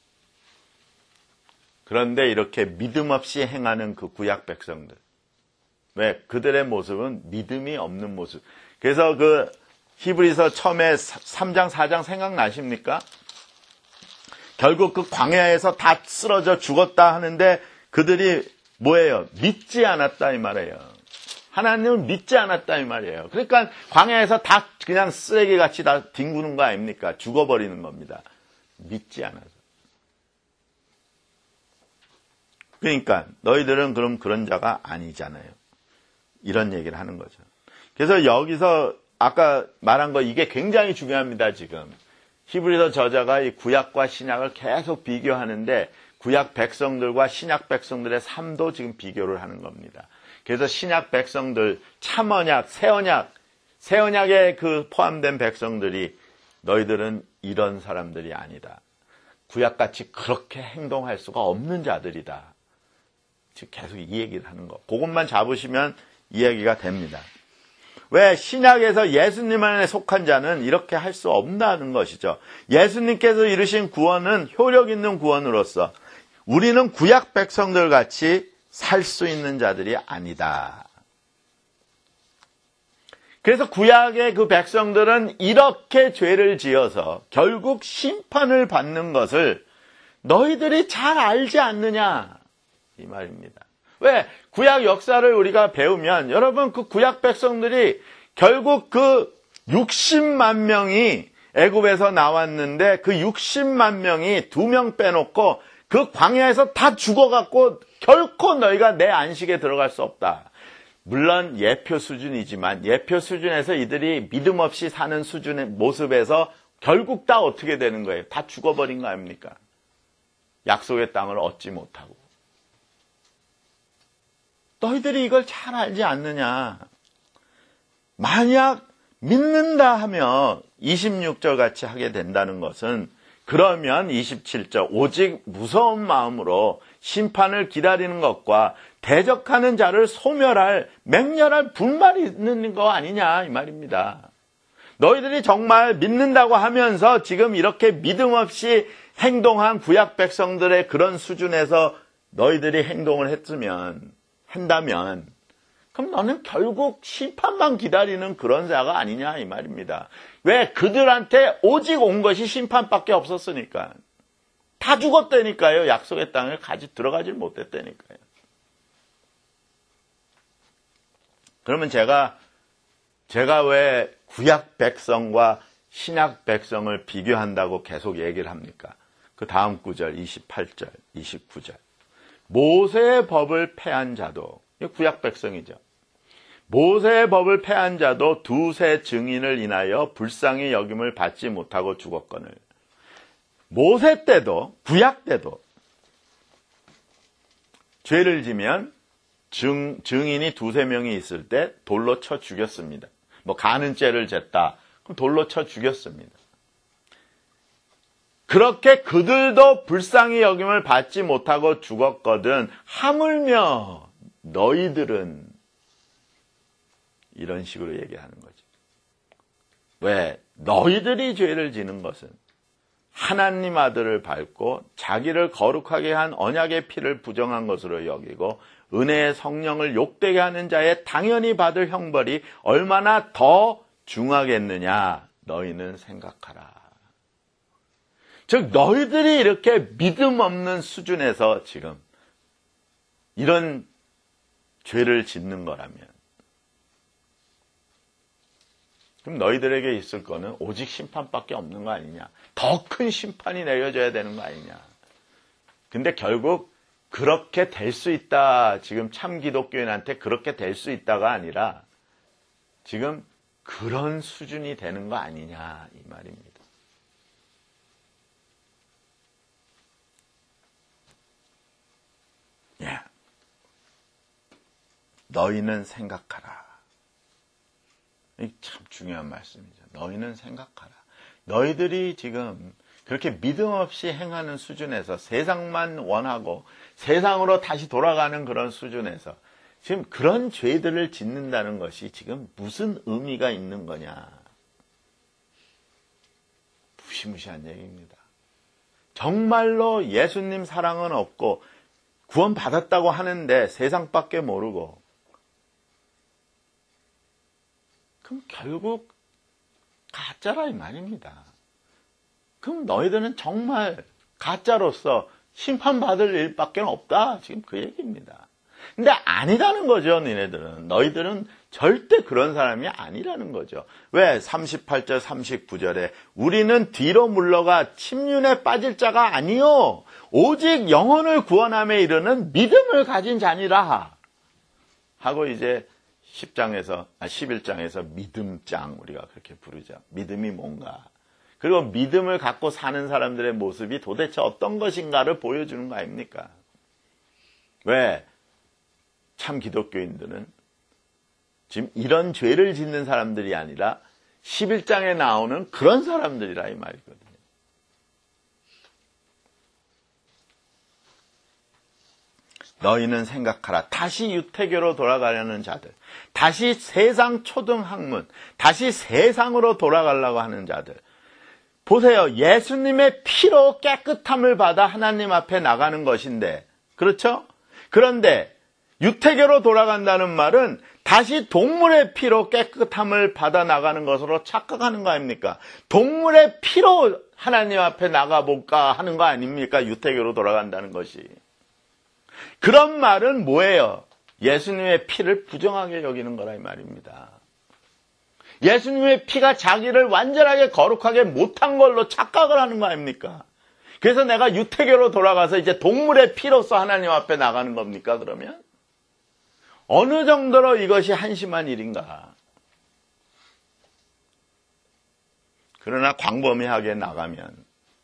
그런데 이렇게 믿음 없이 행하는 그 구약 백성들. 왜? 그들의 모습은 믿음이 없는 모습. 그래서 그 히브리서 처음에 삼 장, 사 장 생각나십니까? 결국 그 광야에서 다 쓰러져 죽었다 하는데 그들이 뭐예요? 믿지 않았다 이 말이에요. 하나님을 믿지 않았다 이 말이에요. 그러니까 광야에서 다 그냥 쓰레기같이 다 뒹구는 거 아닙니까? 죽어버리는 겁니다. 믿지 않아서. 그러니까 너희들은 그럼 그런 자가 아니잖아요. 이런 얘기를 하는 거죠. 그래서 여기서 아까 말한 거 이게 굉장히 중요합니다. 지금 히브리서 저자가 이 구약과 신약을 계속 비교하는데 구약 백성들과 신약 백성들의 삶도 지금 비교를 하는 겁니다. 그래서 신약 백성들, 참언약, 새언약, 새언약에 그 포함된 백성들이 너희들은 이런 사람들이 아니다. 구약같이 그렇게 행동할 수가 없는 자들이다. 지금 계속 이 얘기를 하는 거. 그것만 잡으시면 이야기가 됩니다. 왜? 신약에서 예수님 안에 속한 자는 이렇게 할 수 없다는 것이죠. 예수님께서 이루신 구원은 효력 있는 구원으로서 우리는 구약 백성들 같이 살 수 있는 자들이 아니다. 그래서 구약의 그 백성들은 이렇게 죄를 지어서 결국 심판을 받는 것을 너희들이 잘 알지 않느냐 이 말입니다. 왜? 구약 역사를 우리가 배우면 여러분 그 구약 백성들이 결국 그 육십만 명이 애굽에서 나왔는데 그 육십만 명이 두 명 빼놓고 그 광야에서 다 죽어갖고 결코 너희가 내 안식에 들어갈 수 없다. 물론 예표 수준이지만 예표 수준에서 이들이 믿음 없이 사는 수준의 모습에서 결국 다 어떻게 되는 거예요? 다 죽어버린 거 아닙니까? 약속의 땅을 얻지 못하고. 너희들이 이걸 잘 알지 않느냐. 만약 믿는다 하며 이십육 절 같이 하게 된다는 것은 그러면 이십칠 절 오직 무서운 마음으로 심판을 기다리는 것과 대적하는 자를 소멸할 맹렬할 불말이 있는 거 아니냐 이 말입니다. 너희들이 정말 믿는다고 하면서 지금 이렇게 믿음 없이 행동한 구약 백성들의 그런 수준에서 너희들이 행동을 했으면 한다면 그럼 너는 결국 심판만 기다리는 그런 자가 아니냐 이 말입니다. 왜? 그들한테 오직 온 것이 심판밖에 없었으니까. 다 죽었다니까요. 약속의 땅을 가지 들어가질 못했다니까요. 그러면 제가 제가 왜 구약 백성과 신약 백성을 비교한다고 계속 얘기를 합니까? 그 다음 구절 이십팔 절, 이십구 절. 모세의 법을 폐한 자도, 구약 백성이죠. 모세의 법을 폐한 자도 두세 증인을 인하여 불쌍히 여김을 받지 못하고 죽었거늘. 모세 때도, 구약 때도 죄를 지면 증, 증인이 두세 명이 있을 때 돌로 쳐 죽였습니다. 뭐 간은죄를 졌다. 그럼 돌로 쳐 죽였습니다. 그렇게 그들도 불쌍히 여김을 받지 못하고 죽었거든 하물며 너희들은 이런 식으로 얘기하는 거죠. 왜? 너희들이 죄를 지는 것은 하나님 아들을 밟고 자기를 거룩하게 한 언약의 피를 부정한 것으로 여기고 은혜의 성령을 욕되게 하는 자의 당연히 받을 형벌이 얼마나 더 중하겠느냐 너희는 생각하라. 즉 너희들이 이렇게 믿음 없는 수준에서 지금 이런 죄를 짓는 거라면 그럼 너희들에게 있을 거는 오직 심판밖에 없는 거 아니냐. 더 큰 심판이 내려져야 되는 거 아니냐. 근데 결국 그렇게 될 수 있다. 지금 참 기독교인한테 그렇게 될 수 있다가 아니라 지금 그런 수준이 되는 거 아니냐 이 말입니다. 예. 너희는 생각하라. 이 참 중요한 말씀이죠. 너희는 생각하라. 너희들이 지금 그렇게 믿음 없이 행하는 수준에서 세상만 원하고 세상으로 다시 돌아가는 그런 수준에서 지금 그런 죄들을 짓는다는 것이 지금 무슨 의미가 있는 거냐. 무시무시한 얘기입니다. 정말로 예수님 사랑은 없고 구원 받았다고 하는데 세상밖에 모르고 그럼 결국 가짜라 이 말입니다. 그럼 너희들은 정말 가짜로서 심판받을 일밖에 없다. 지금 그 얘기입니다. 근데 아니라는 거죠, 너희들은. 너희들은 절대 그런 사람이 아니라는 거죠. 왜? 삼십팔 절, 삼십구 절에 우리는 뒤로 물러가 침륜에 빠질 자가 아니요 오직 영혼을 구원함에 이르는 믿음을 가진 자니라. 하고 이제 십 장에서, 아, 십일 장에서 믿음장 우리가 그렇게 부르죠. 믿음이 뭔가. 그리고 믿음을 갖고 사는 사람들의 모습이 도대체 어떤 것인가를 보여주는 거 아닙니까? 왜? 참 기독교인들은 지금 이런 죄를 짓는 사람들이 아니라 십일 장에 나오는 그런 사람들이라 이 말이거든요. 너희는 생각하라. 다시 유태교로 돌아가려는 자들, 다시 세상 초등학문, 다시 세상으로 돌아가려고 하는 자들. 보세요. 예수님의 피로 깨끗함을 받아 하나님 앞에 나가는 것인데, 그렇죠? 그런데 유태교로 돌아간다는 말은 다시 동물의 피로 깨끗함을 받아 나가는 것으로 착각하는 거 아닙니까? 동물의 피로 하나님 앞에 나가볼까 하는 거 아닙니까? 유태교로 돌아간다는 것이. 그런 말은 뭐예요? 예수님의 피를 부정하게 여기는 거라 이 말입니다. 예수님의 피가 자기를 완전하게 거룩하게 못한 걸로 착각을 하는 거 아닙니까? 그래서 내가 유태교로 돌아가서 이제 동물의 피로서 하나님 앞에 나가는 겁니까, 그러면? 어느 정도로 이것이 한심한 일인가? 그러나 광범위하게 나가면,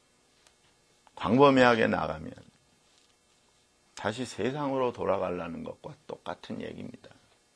광범위하게 나가면, 다시 세상으로 돌아가려는 것과 똑같은 얘기입니다.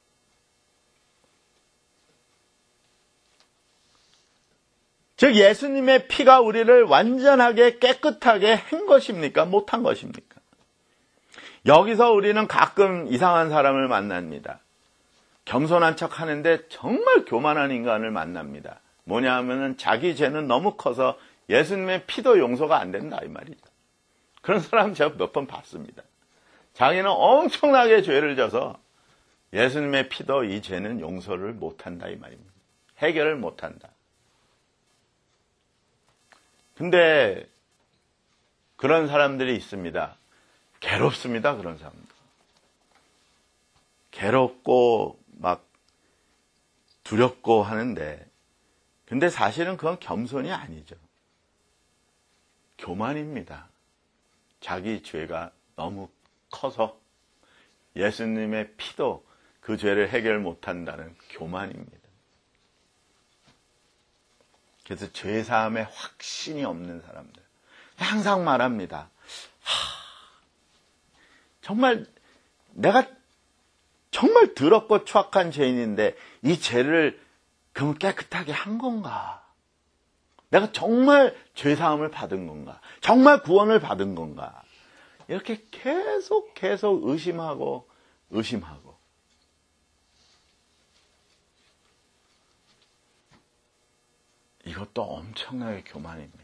즉 예수님의 피가 우리를 완전하게 깨끗하게 한 것입니까? 못한 것입니까? 여기서 우리는 가끔 이상한 사람을 만납니다. 겸손한 척 하는데 정말 교만한 인간을 만납니다. 뭐냐 하면은 자기 죄는 너무 커서 예수님의 피도 용서가 안 된다 이 말이죠. 그런 사람 제가 몇 번 봤습니다. 자기는 엄청나게 죄를 져서 예수님의 피도 이 죄는 용서를 못한다 이 말입니다. 해결을 못한다. 근데 그런 사람들이 있습니다. 괴롭습니다. 그런 사람들. 괴롭고 막 두렵고 하는데 근데 사실은 그건 겸손이 아니죠. 교만입니다. 자기 죄가 너무 커서 예수님의 피도 그 죄를 해결 못한다는 교만입니다. 그래서 죄사함에 확신이 없는 사람들 항상 말합니다. 하, 정말 내가 정말 더럽고 추악한 죄인인데 이 죄를 그럼 깨끗하게 한 건가? 내가 정말 죄사함을 받은 건가? 정말 구원을 받은 건가? 이렇게 계속 계속 의심하고 의심하고 이것도 엄청나게 교만입니다.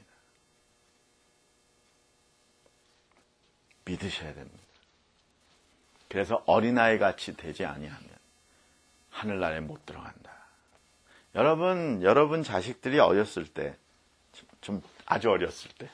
믿으셔야 됩니다. 그래서 어린아이 같이 되지 아니하면 하늘나라에 못 들어간다. 여러분, 여러분 자식들이 어렸을 때, 좀 아주 어렸을 때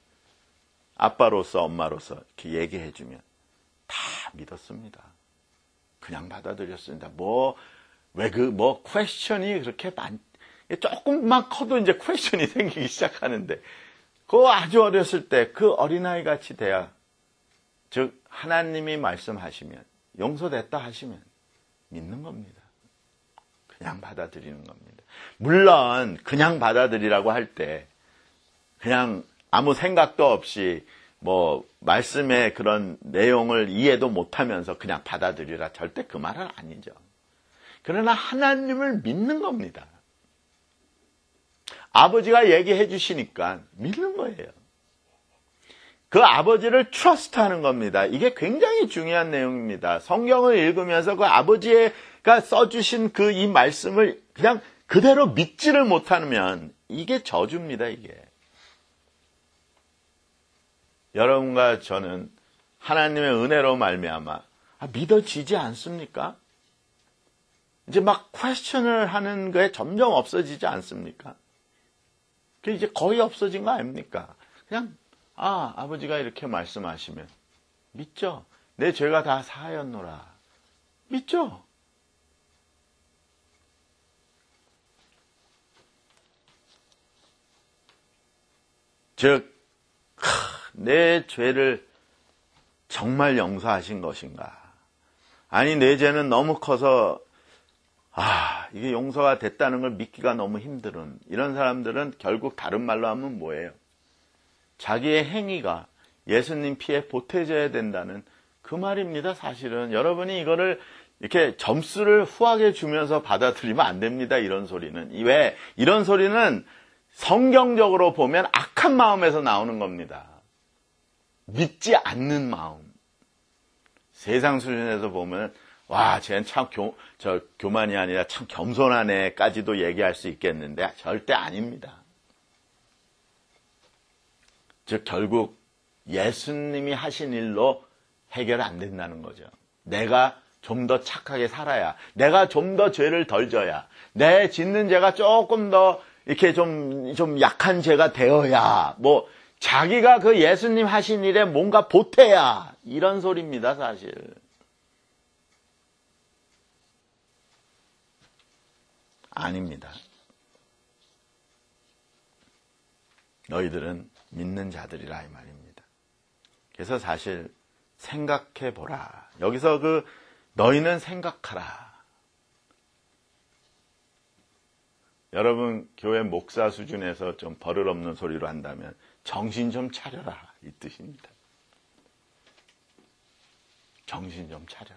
아빠로서 엄마로서 이렇게 얘기해주면 다 믿었습니다. 그냥 받아들였습니다. 뭐, 왜 그, 뭐, 퀘스천이 그렇게 많, 조금만 커도 이제 퀘스천이 생기기 시작하는데, 그 아주 어렸을 때 그 어린아이 같이 돼야, 즉, 하나님이 말씀하시면, 용서됐다 하시면 믿는 겁니다. 그냥 받아들이는 겁니다. 물론, 그냥 받아들이라고 할 때, 그냥 아무 생각도 없이 뭐 말씀의 그런 내용을 이해도 못하면서 그냥 받아들이라 절대 그 말은 아니죠. 그러나 하나님을 믿는 겁니다. 아버지가 얘기해 주시니까 믿는 거예요. 그 아버지를 트러스트하는 겁니다. 이게 굉장히 중요한 내용입니다. 성경을 읽으면서 그 아버지가 써주신 그 이 말씀을 그냥 그대로 믿지를 못하면 이게 저주입니다. 이게. 여러분과 저는 하나님의 은혜로 말미암아 아, 믿어지지 않습니까? 이제 막 퀘스천을 하는 게 점점 없어지지 않습니까? 그게 이제 거의 없어진 거 아닙니까? 그냥 아 아버지가 이렇게 말씀하시면 믿죠? 내 죄가 다 사하였노라. 믿죠? 즉 내 죄를 정말 용서하신 것인가? 아니 내 죄는 너무 커서 아 이게 용서가 됐다는 걸 믿기가 너무 힘든 이런 사람들은 결국 다른 말로 하면 뭐예요? 자기의 행위가 예수님 피에 보태져야 된다는 그 말입니다. 사실은 여러분이 이거를 이렇게 점수를 후하게 주면서 받아들이면 안 됩니다. 이런 소리는. 왜? 이런 소리는 성경적으로 보면 악한 마음에서 나오는 겁니다. 믿지 않는 마음. 세상 수준에서 보면 와, 쟤는 참 교, 저 교만이 아니라 참 겸손하네까지도 얘기할 수 있겠는데 절대 아닙니다. 즉 결국 예수님이 하신 일로 해결 안 된다는 거죠. 내가 좀 더 착하게 살아야, 내가 좀 더 죄를 덜 져야, 내 짓는 죄가 조금 더 이렇게 좀, 좀 약한 죄가 되어야, 뭐, 자기가 그 예수님 하신 일에 뭔가 보태야, 이런 소리입니다, 사실. 아닙니다. 너희들은 믿는 자들이라 이 말입니다. 그래서 사실 생각해보라. 여기서 그 너희는 생각하라. 여러분 교회 목사 수준에서 좀 버릇없는 소리로 한다면 정신 좀 차려라 이 뜻입니다. 정신 좀 차려라.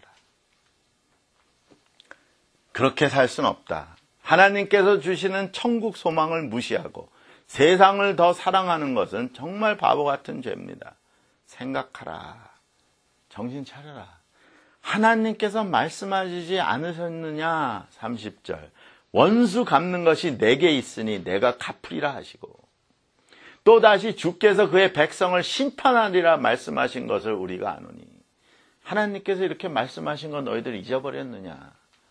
그렇게 살 수는 없다. 하나님께서 주시는 천국 소망을 무시하고 세상을 더 사랑하는 것은 정말 바보 같은 죄입니다. 생각하라. 정신 차려라. 하나님께서 말씀하시지 않으셨느냐? 삼십 절. 원수 갚는 것이 내게 있으니 내가 갚으리라 하시고 또다시 주께서 그의 백성을 심판하리라 말씀하신 것을 우리가 아노니 하나님께서 이렇게 말씀하신 건 너희들 잊어버렸느냐?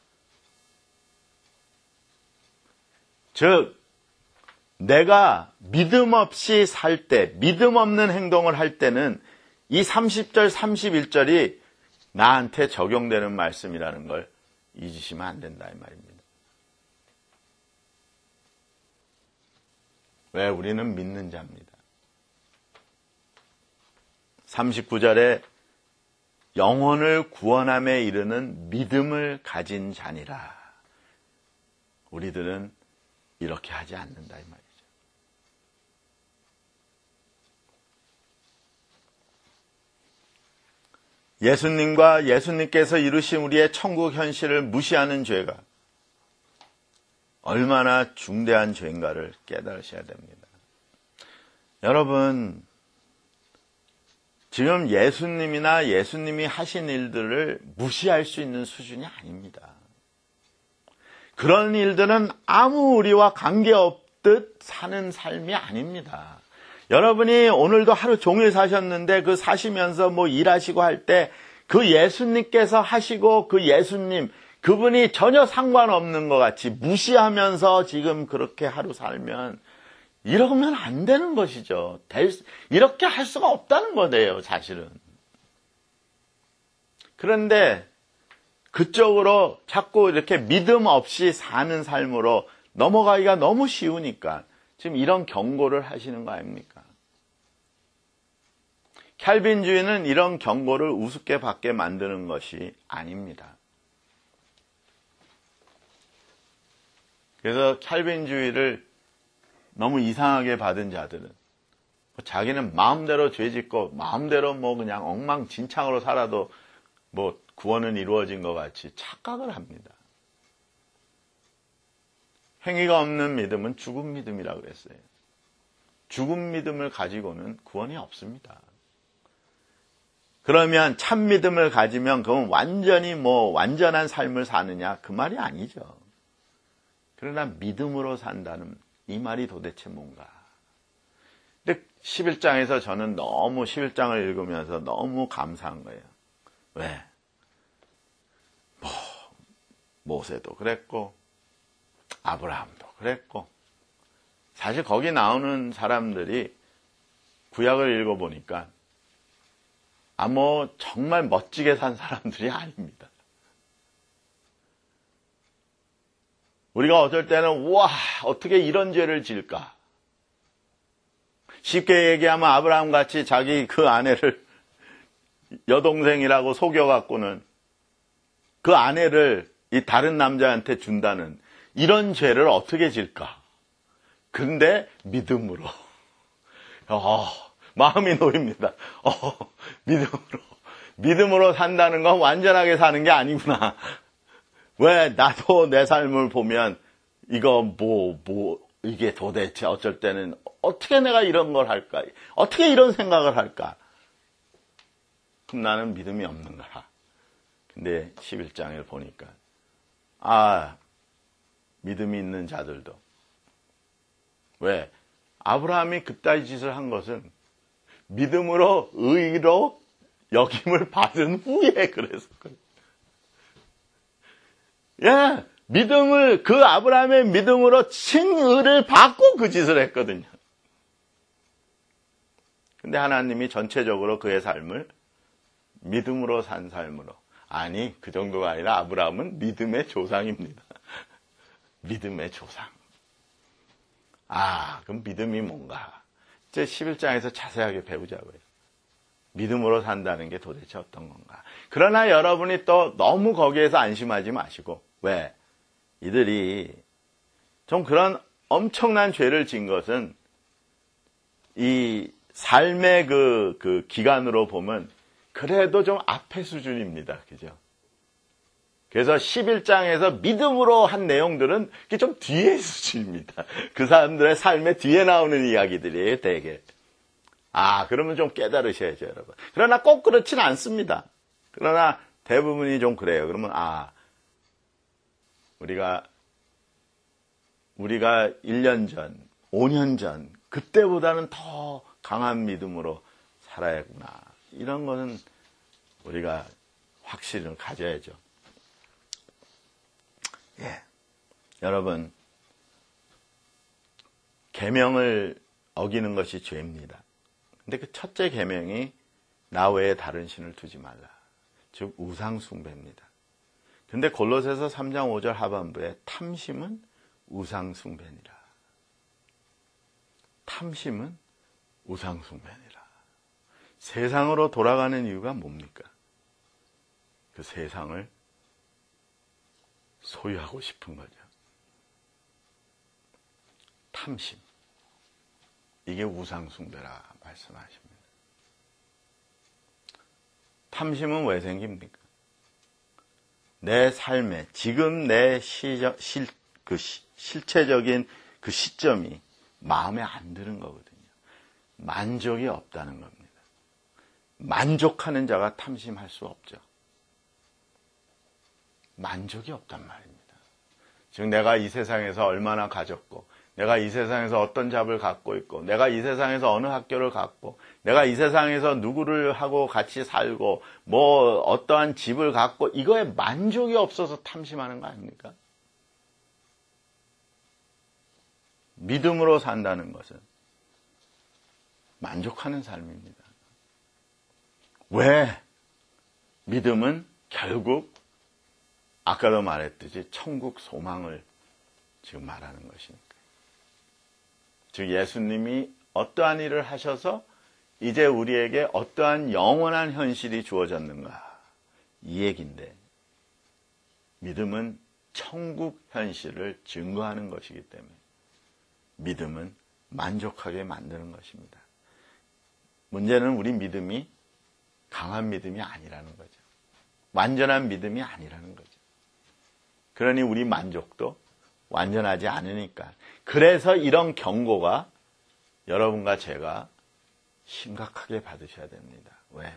즉 내가 믿음 없이 살 때, 믿음 없는 행동을 할 때는 이 삼십 절, 삼십일 절이 나한테 적용되는 말씀이라는 걸 잊으시면 안 된다 이 말입니다. 왜? 우리는 믿는 자입니다. 삼십구 절에 영혼을 구원함에 이르는 믿음을 가진 자니라. 우리들은 이렇게 하지 않는다 이 말이죠. 예수님과 예수님께서 이루신 우리의 천국 현실을 무시하는 죄가 얼마나 중대한 죄인가를 깨달으셔야 됩니다. 여러분, 지금 예수님이나 예수님이 하신 일들을 무시할 수 있는 수준이 아닙니다. 그런 일들은 아무 우리와 관계없듯 사는 삶이 아닙니다. 여러분이 오늘도 하루 종일 사셨는데 그 사시면서 뭐 일하시고 할 때 그 예수님께서 하시고 그 예수님, 그분이 전혀 상관없는 것 같이 무시하면서 지금 그렇게 하루 살면 이러면 안 되는 것이죠. 될, 이렇게 할 수가 없다는 거예요, 사실은. 그런데 그쪽으로 자꾸 이렇게 믿음 없이 사는 삶으로 넘어가기가 너무 쉬우니까 지금 이런 경고를 하시는 거 아닙니까? 캘빈주의는 이런 경고를 우습게 받게 만드는 것이 아닙니다. 그래서 캘빈주의를 너무 이상하게 받은 자들은 자기는 마음대로 죄짓고 마음대로 뭐 그냥 엉망진창으로 살아도 뭐 구원은 이루어진 것 같이 착각을 합니다. 행위가 없는 믿음은 죽은 믿음이라고 그랬어요. 죽은 믿음을 가지고는 구원이 없습니다. 그러면 참 믿음을 가지면 그건 완전히 뭐 완전한 삶을 사느냐 그 말이 아니죠. 그러나 믿음으로 산다는 이 말이 도대체 뭔가. 근데 십일 장에서 저는 너무 십일 장을 읽으면서 너무 감사한 거예요. 왜? 뭐 모세도 그랬고 아브라함도 그랬고 사실 거기 나오는 사람들이 구약을 읽어보니까 아, 뭐 정말 멋지게 산 사람들이 아닙니다. 우리가 어쩔 때는 와 어떻게 이런 죄를 지을까? 쉽게 얘기하면 아브라함같이 자기 그 아내를 여동생이라고 속여갖고는 그 아내를 이 다른 남자한테 준다는 이런 죄를 어떻게 질까? 근데 믿음으로 어, 마음이 놓입니다. 어, 믿음으로 믿음으로 산다는 건 완전하게 사는 게 아니구나. 왜 나도 내 삶을 보면 이거 뭐 뭐 이게 도대체 어쩔 때는 어떻게 내가 이런 걸 할까? 어떻게 이런 생각을 할까? 그럼 나는 믿음이 없는가? 근데 십일 장을 보니까 아 믿음이 있는 자들도 왜? 아브라함이 그따위 짓을 한 것은 믿음으로 의로 여김을 받은 후에 그랬었거든요. 예, 믿음을 그 아브라함의 믿음으로 칭의를 받고 그 짓을 했거든요. 근데 하나님이 전체적으로 그의 삶을 믿음으로 산 삶으로 아니 그 정도가 아니라 아브라함은 믿음의 조상입니다. 믿음의 조상. 아, 그럼 믿음이 뭔가? 이제 십일 장에서 자세하게 배우자고요. 믿음으로 산다는 게 도대체 어떤 건가? 그러나 여러분이 또 너무 거기에서 안심하지 마시고 왜? 이들이 좀 그런 엄청난 죄를 진 것은 이 삶의 그, 그 기간으로 보면 그래도 좀 앞의 수준입니다. 그죠? 그래서 십일 장에서 믿음으로 한 내용들은 좀 뒤의 수준입니다. 그 사람들의 삶의 뒤에 나오는 이야기들이에요, 대개. 아, 그러면 좀 깨달으셔야죠, 여러분. 그러나 꼭 그렇진 않습니다. 그러나 대부분이 좀 그래요. 그러면, 아, 우리가, 우리가 일 년 전, 오 년 전, 그때보다는 더 강한 믿음으로 살아야구나. 이런 거는 우리가 확신을 가져야죠. 예. 여러분, 계명을 어기는 것이 죄입니다. 근데 그 첫째 계명이 나 외에 다른 신을 두지 말라. 즉 우상 숭배입니다. 근데 골로새서 삼 장 오 절 하반부에 탐심은 우상 숭배니라. 탐심은 우상 숭배니라. 세상으로 돌아가는 이유가 뭡니까? 그 세상을 소유하고 싶은 거죠. 탐심. 이게 우상 숭배라 말씀하십니다. 탐심은 왜 생깁니까? 내 삶에 지금 내 시저, 실, 그 시, 실체적인 그 시점이 마음에 안 드는 거거든요. 만족이 없다는 겁니다. 만족하는 자가 탐심할 수 없죠. 만족이 없단 말입니다. 즉 내가 이 세상에서 얼마나 가졌고, 내가 이 세상에서 어떤 잡을 갖고 있고, 내가 이 세상에서 어느 학교를 갖고, 내가 이 세상에서 누구를 하고 같이 살고, 뭐 어떠한 집을 갖고, 이거에 만족이 없어서 탐심하는 거 아닙니까? 믿음으로 산다는 것은 만족하는 삶입니다. 왜? 믿음은 결국 아까도 말했듯이 천국 소망을 지금 말하는 것이니까. 즉 예수님이 어떠한 일을 하셔서 이제 우리에게 어떠한 영원한 현실이 주어졌는가, 이 얘기인데, 믿음은 천국 현실을 증거하는 것이기 때문에 믿음은 만족하게 만드는 것입니다. 문제는 우리 믿음이 강한 믿음이 아니라는 거죠. 완전한 믿음이 아니라는 거죠. 그러니 우리 만족도 완전하지 않으니까. 그래서 이런 경고가 여러분과 제가 심각하게 받으셔야 됩니다. 왜?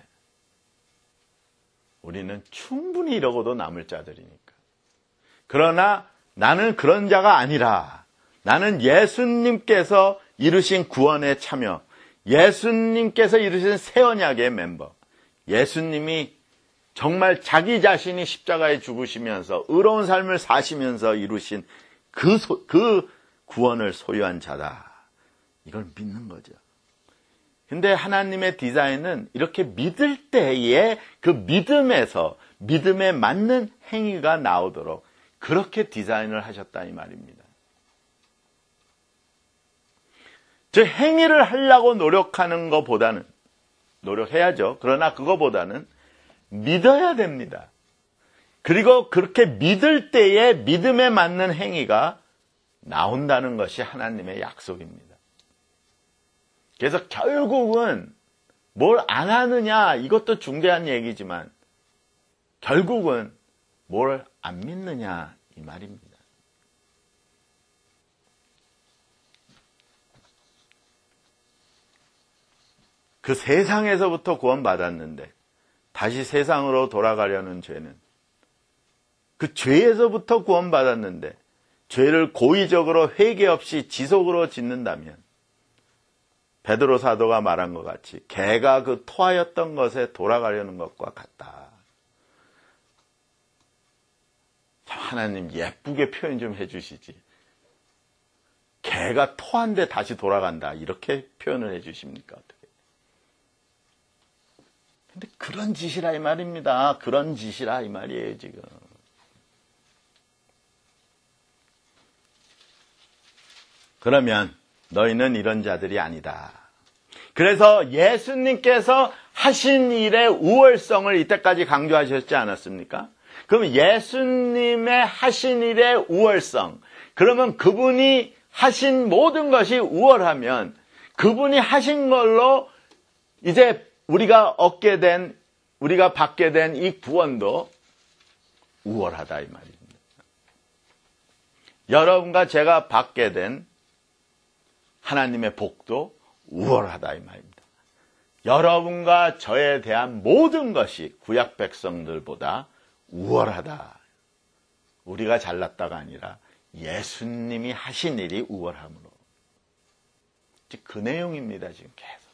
우리는 충분히 이러고도 남을 자들이니까. 그러나 나는 그런 자가 아니라, 나는 예수님께서 이루신 구원에 참여, 예수님께서 이루신 새 언약의 멤버, 예수님이 정말 자기 자신이 십자가에 죽으시면서 의로운 삶을 사시면서 이루신 그, 소, 그 구원을 소유한 자다. 이걸 믿는 거죠. 근데 하나님의 디자인은 이렇게 믿을 때에 그 믿음에서 믿음에 맞는 행위가 나오도록 그렇게 디자인을 하셨다 이 말입니다. 즉 행위를 하려고 노력하는 것보다는, 노력해야죠. 그러나 그거보다는 믿어야 됩니다. 그리고 그렇게 믿을 때에 믿음에 맞는 행위가 나온다는 것이 하나님의 약속입니다. 그래서 결국은 뭘 안 하느냐, 이것도 중대한 얘기지만 결국은 뭘 안 믿느냐 이 말입니다. 그 세상에서부터 구원받았는데 다시 세상으로 돌아가려는 죄는, 그 죄에서부터 구원받았는데 죄를 고의적으로 회개 없이 지속으로 짓는다면 베드로 사도가 말한 것 같이 개가 그 토하였던 것에 돌아가려는 것과 같다. 하나님 예쁘게 표현 좀 해주시지. 개가 토한데 다시 돌아간다, 이렇게 표현을 해주십니까? 어떻게? 근데 그런 짓이라 이 말입니다. 그런 짓이라 이 말이에요 지금. 그러면 너희는 이런 자들이 아니다. 그래서 예수님께서 하신 일의 우월성을 이때까지 강조하셨지 않았습니까? 그럼 예수님의 하신 일의 우월성, 그러면 그분이 하신 모든 것이 우월하면 그분이 하신 걸로 이제 우리가 얻게 된, 우리가 받게 된 이 구원도 우월하다 이 말입니다. 여러분과 제가 받게 된 하나님의 복도 우월하다 이 말입니다. 여러분과 저에 대한 모든 것이 구약 백성들보다 우월하다. 우리가 잘났다가 아니라 예수님이 하신 일이 우월함으로. 그 내용입니다 지금 계속.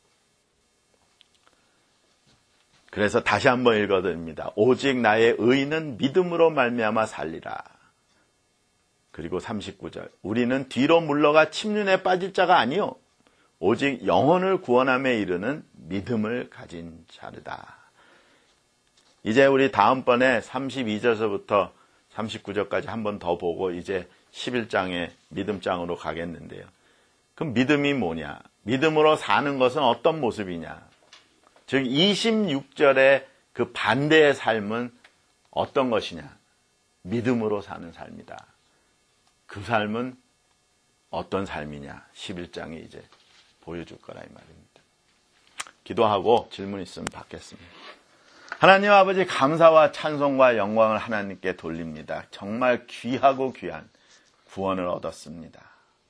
그래서 다시 한번 읽어드립니다. 오직 나의 의는 믿음으로 말미암아 살리라. 그리고 삼십구 절. 우리는 뒤로 물러가 침륜에 빠질 자가 아니요 오직 영혼을 구원함에 이르는 믿음을 가진 자르다. 이제 우리 다음번에 삼십이 절서부터 삼십구 절까지 한 번 더 보고 이제 십일 장의 믿음장으로 가겠는데요. 그럼 믿음이 뭐냐? 믿음으로 사는 것은 어떤 모습이냐? 즉 이십육 절의 그 반대의 삶은 어떤 것이냐? 믿음으로 사는 삶이다. 그 삶은 어떤 삶이냐? 십일 장이 이제 보여줄 거라 이 말입니다. 기도하고 질문 있으면 받겠습니다. 하나님 아버지, 감사와 찬송과 영광을 하나님께 돌립니다. 정말 귀하고 귀한 구원을 얻었습니다.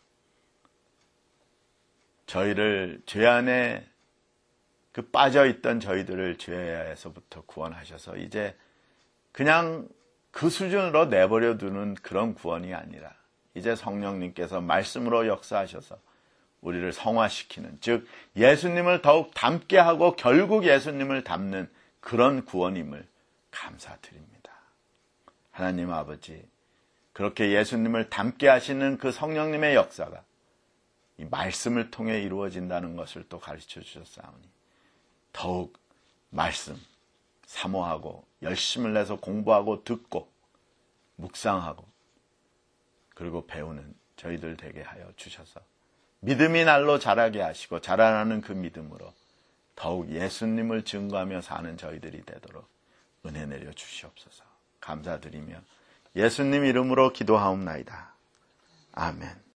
저희를 죄 안에 그 빠져있던 저희들을 죄에서부터 구원하셔서 이제 그냥 그 수준으로 내버려 두는 그런 구원이 아니라 이제 성령님께서 말씀으로 역사하셔서 우리를 성화시키는, 즉 예수님을 더욱 닮게 하고 결국 예수님을 닮는 그런 구원임을 감사드립니다. 하나님 아버지, 그렇게 예수님을 닮게 하시는 그 성령님의 역사가 이 말씀을 통해 이루어진다는 것을 또 가르쳐 주셨사오니 더욱 말씀 사모하고 열심을 내서 공부하고 듣고 묵상하고 그리고 배우는 저희들 되게 하여 주셔서 믿음이 날로 자라게 하시고 자라나는 그 믿음으로 더욱 예수님을 증거하며 사는 저희들이 되도록 은혜 내려 주시옵소서. 감사드리며 예수님 이름으로 기도하옵나이다. 아멘.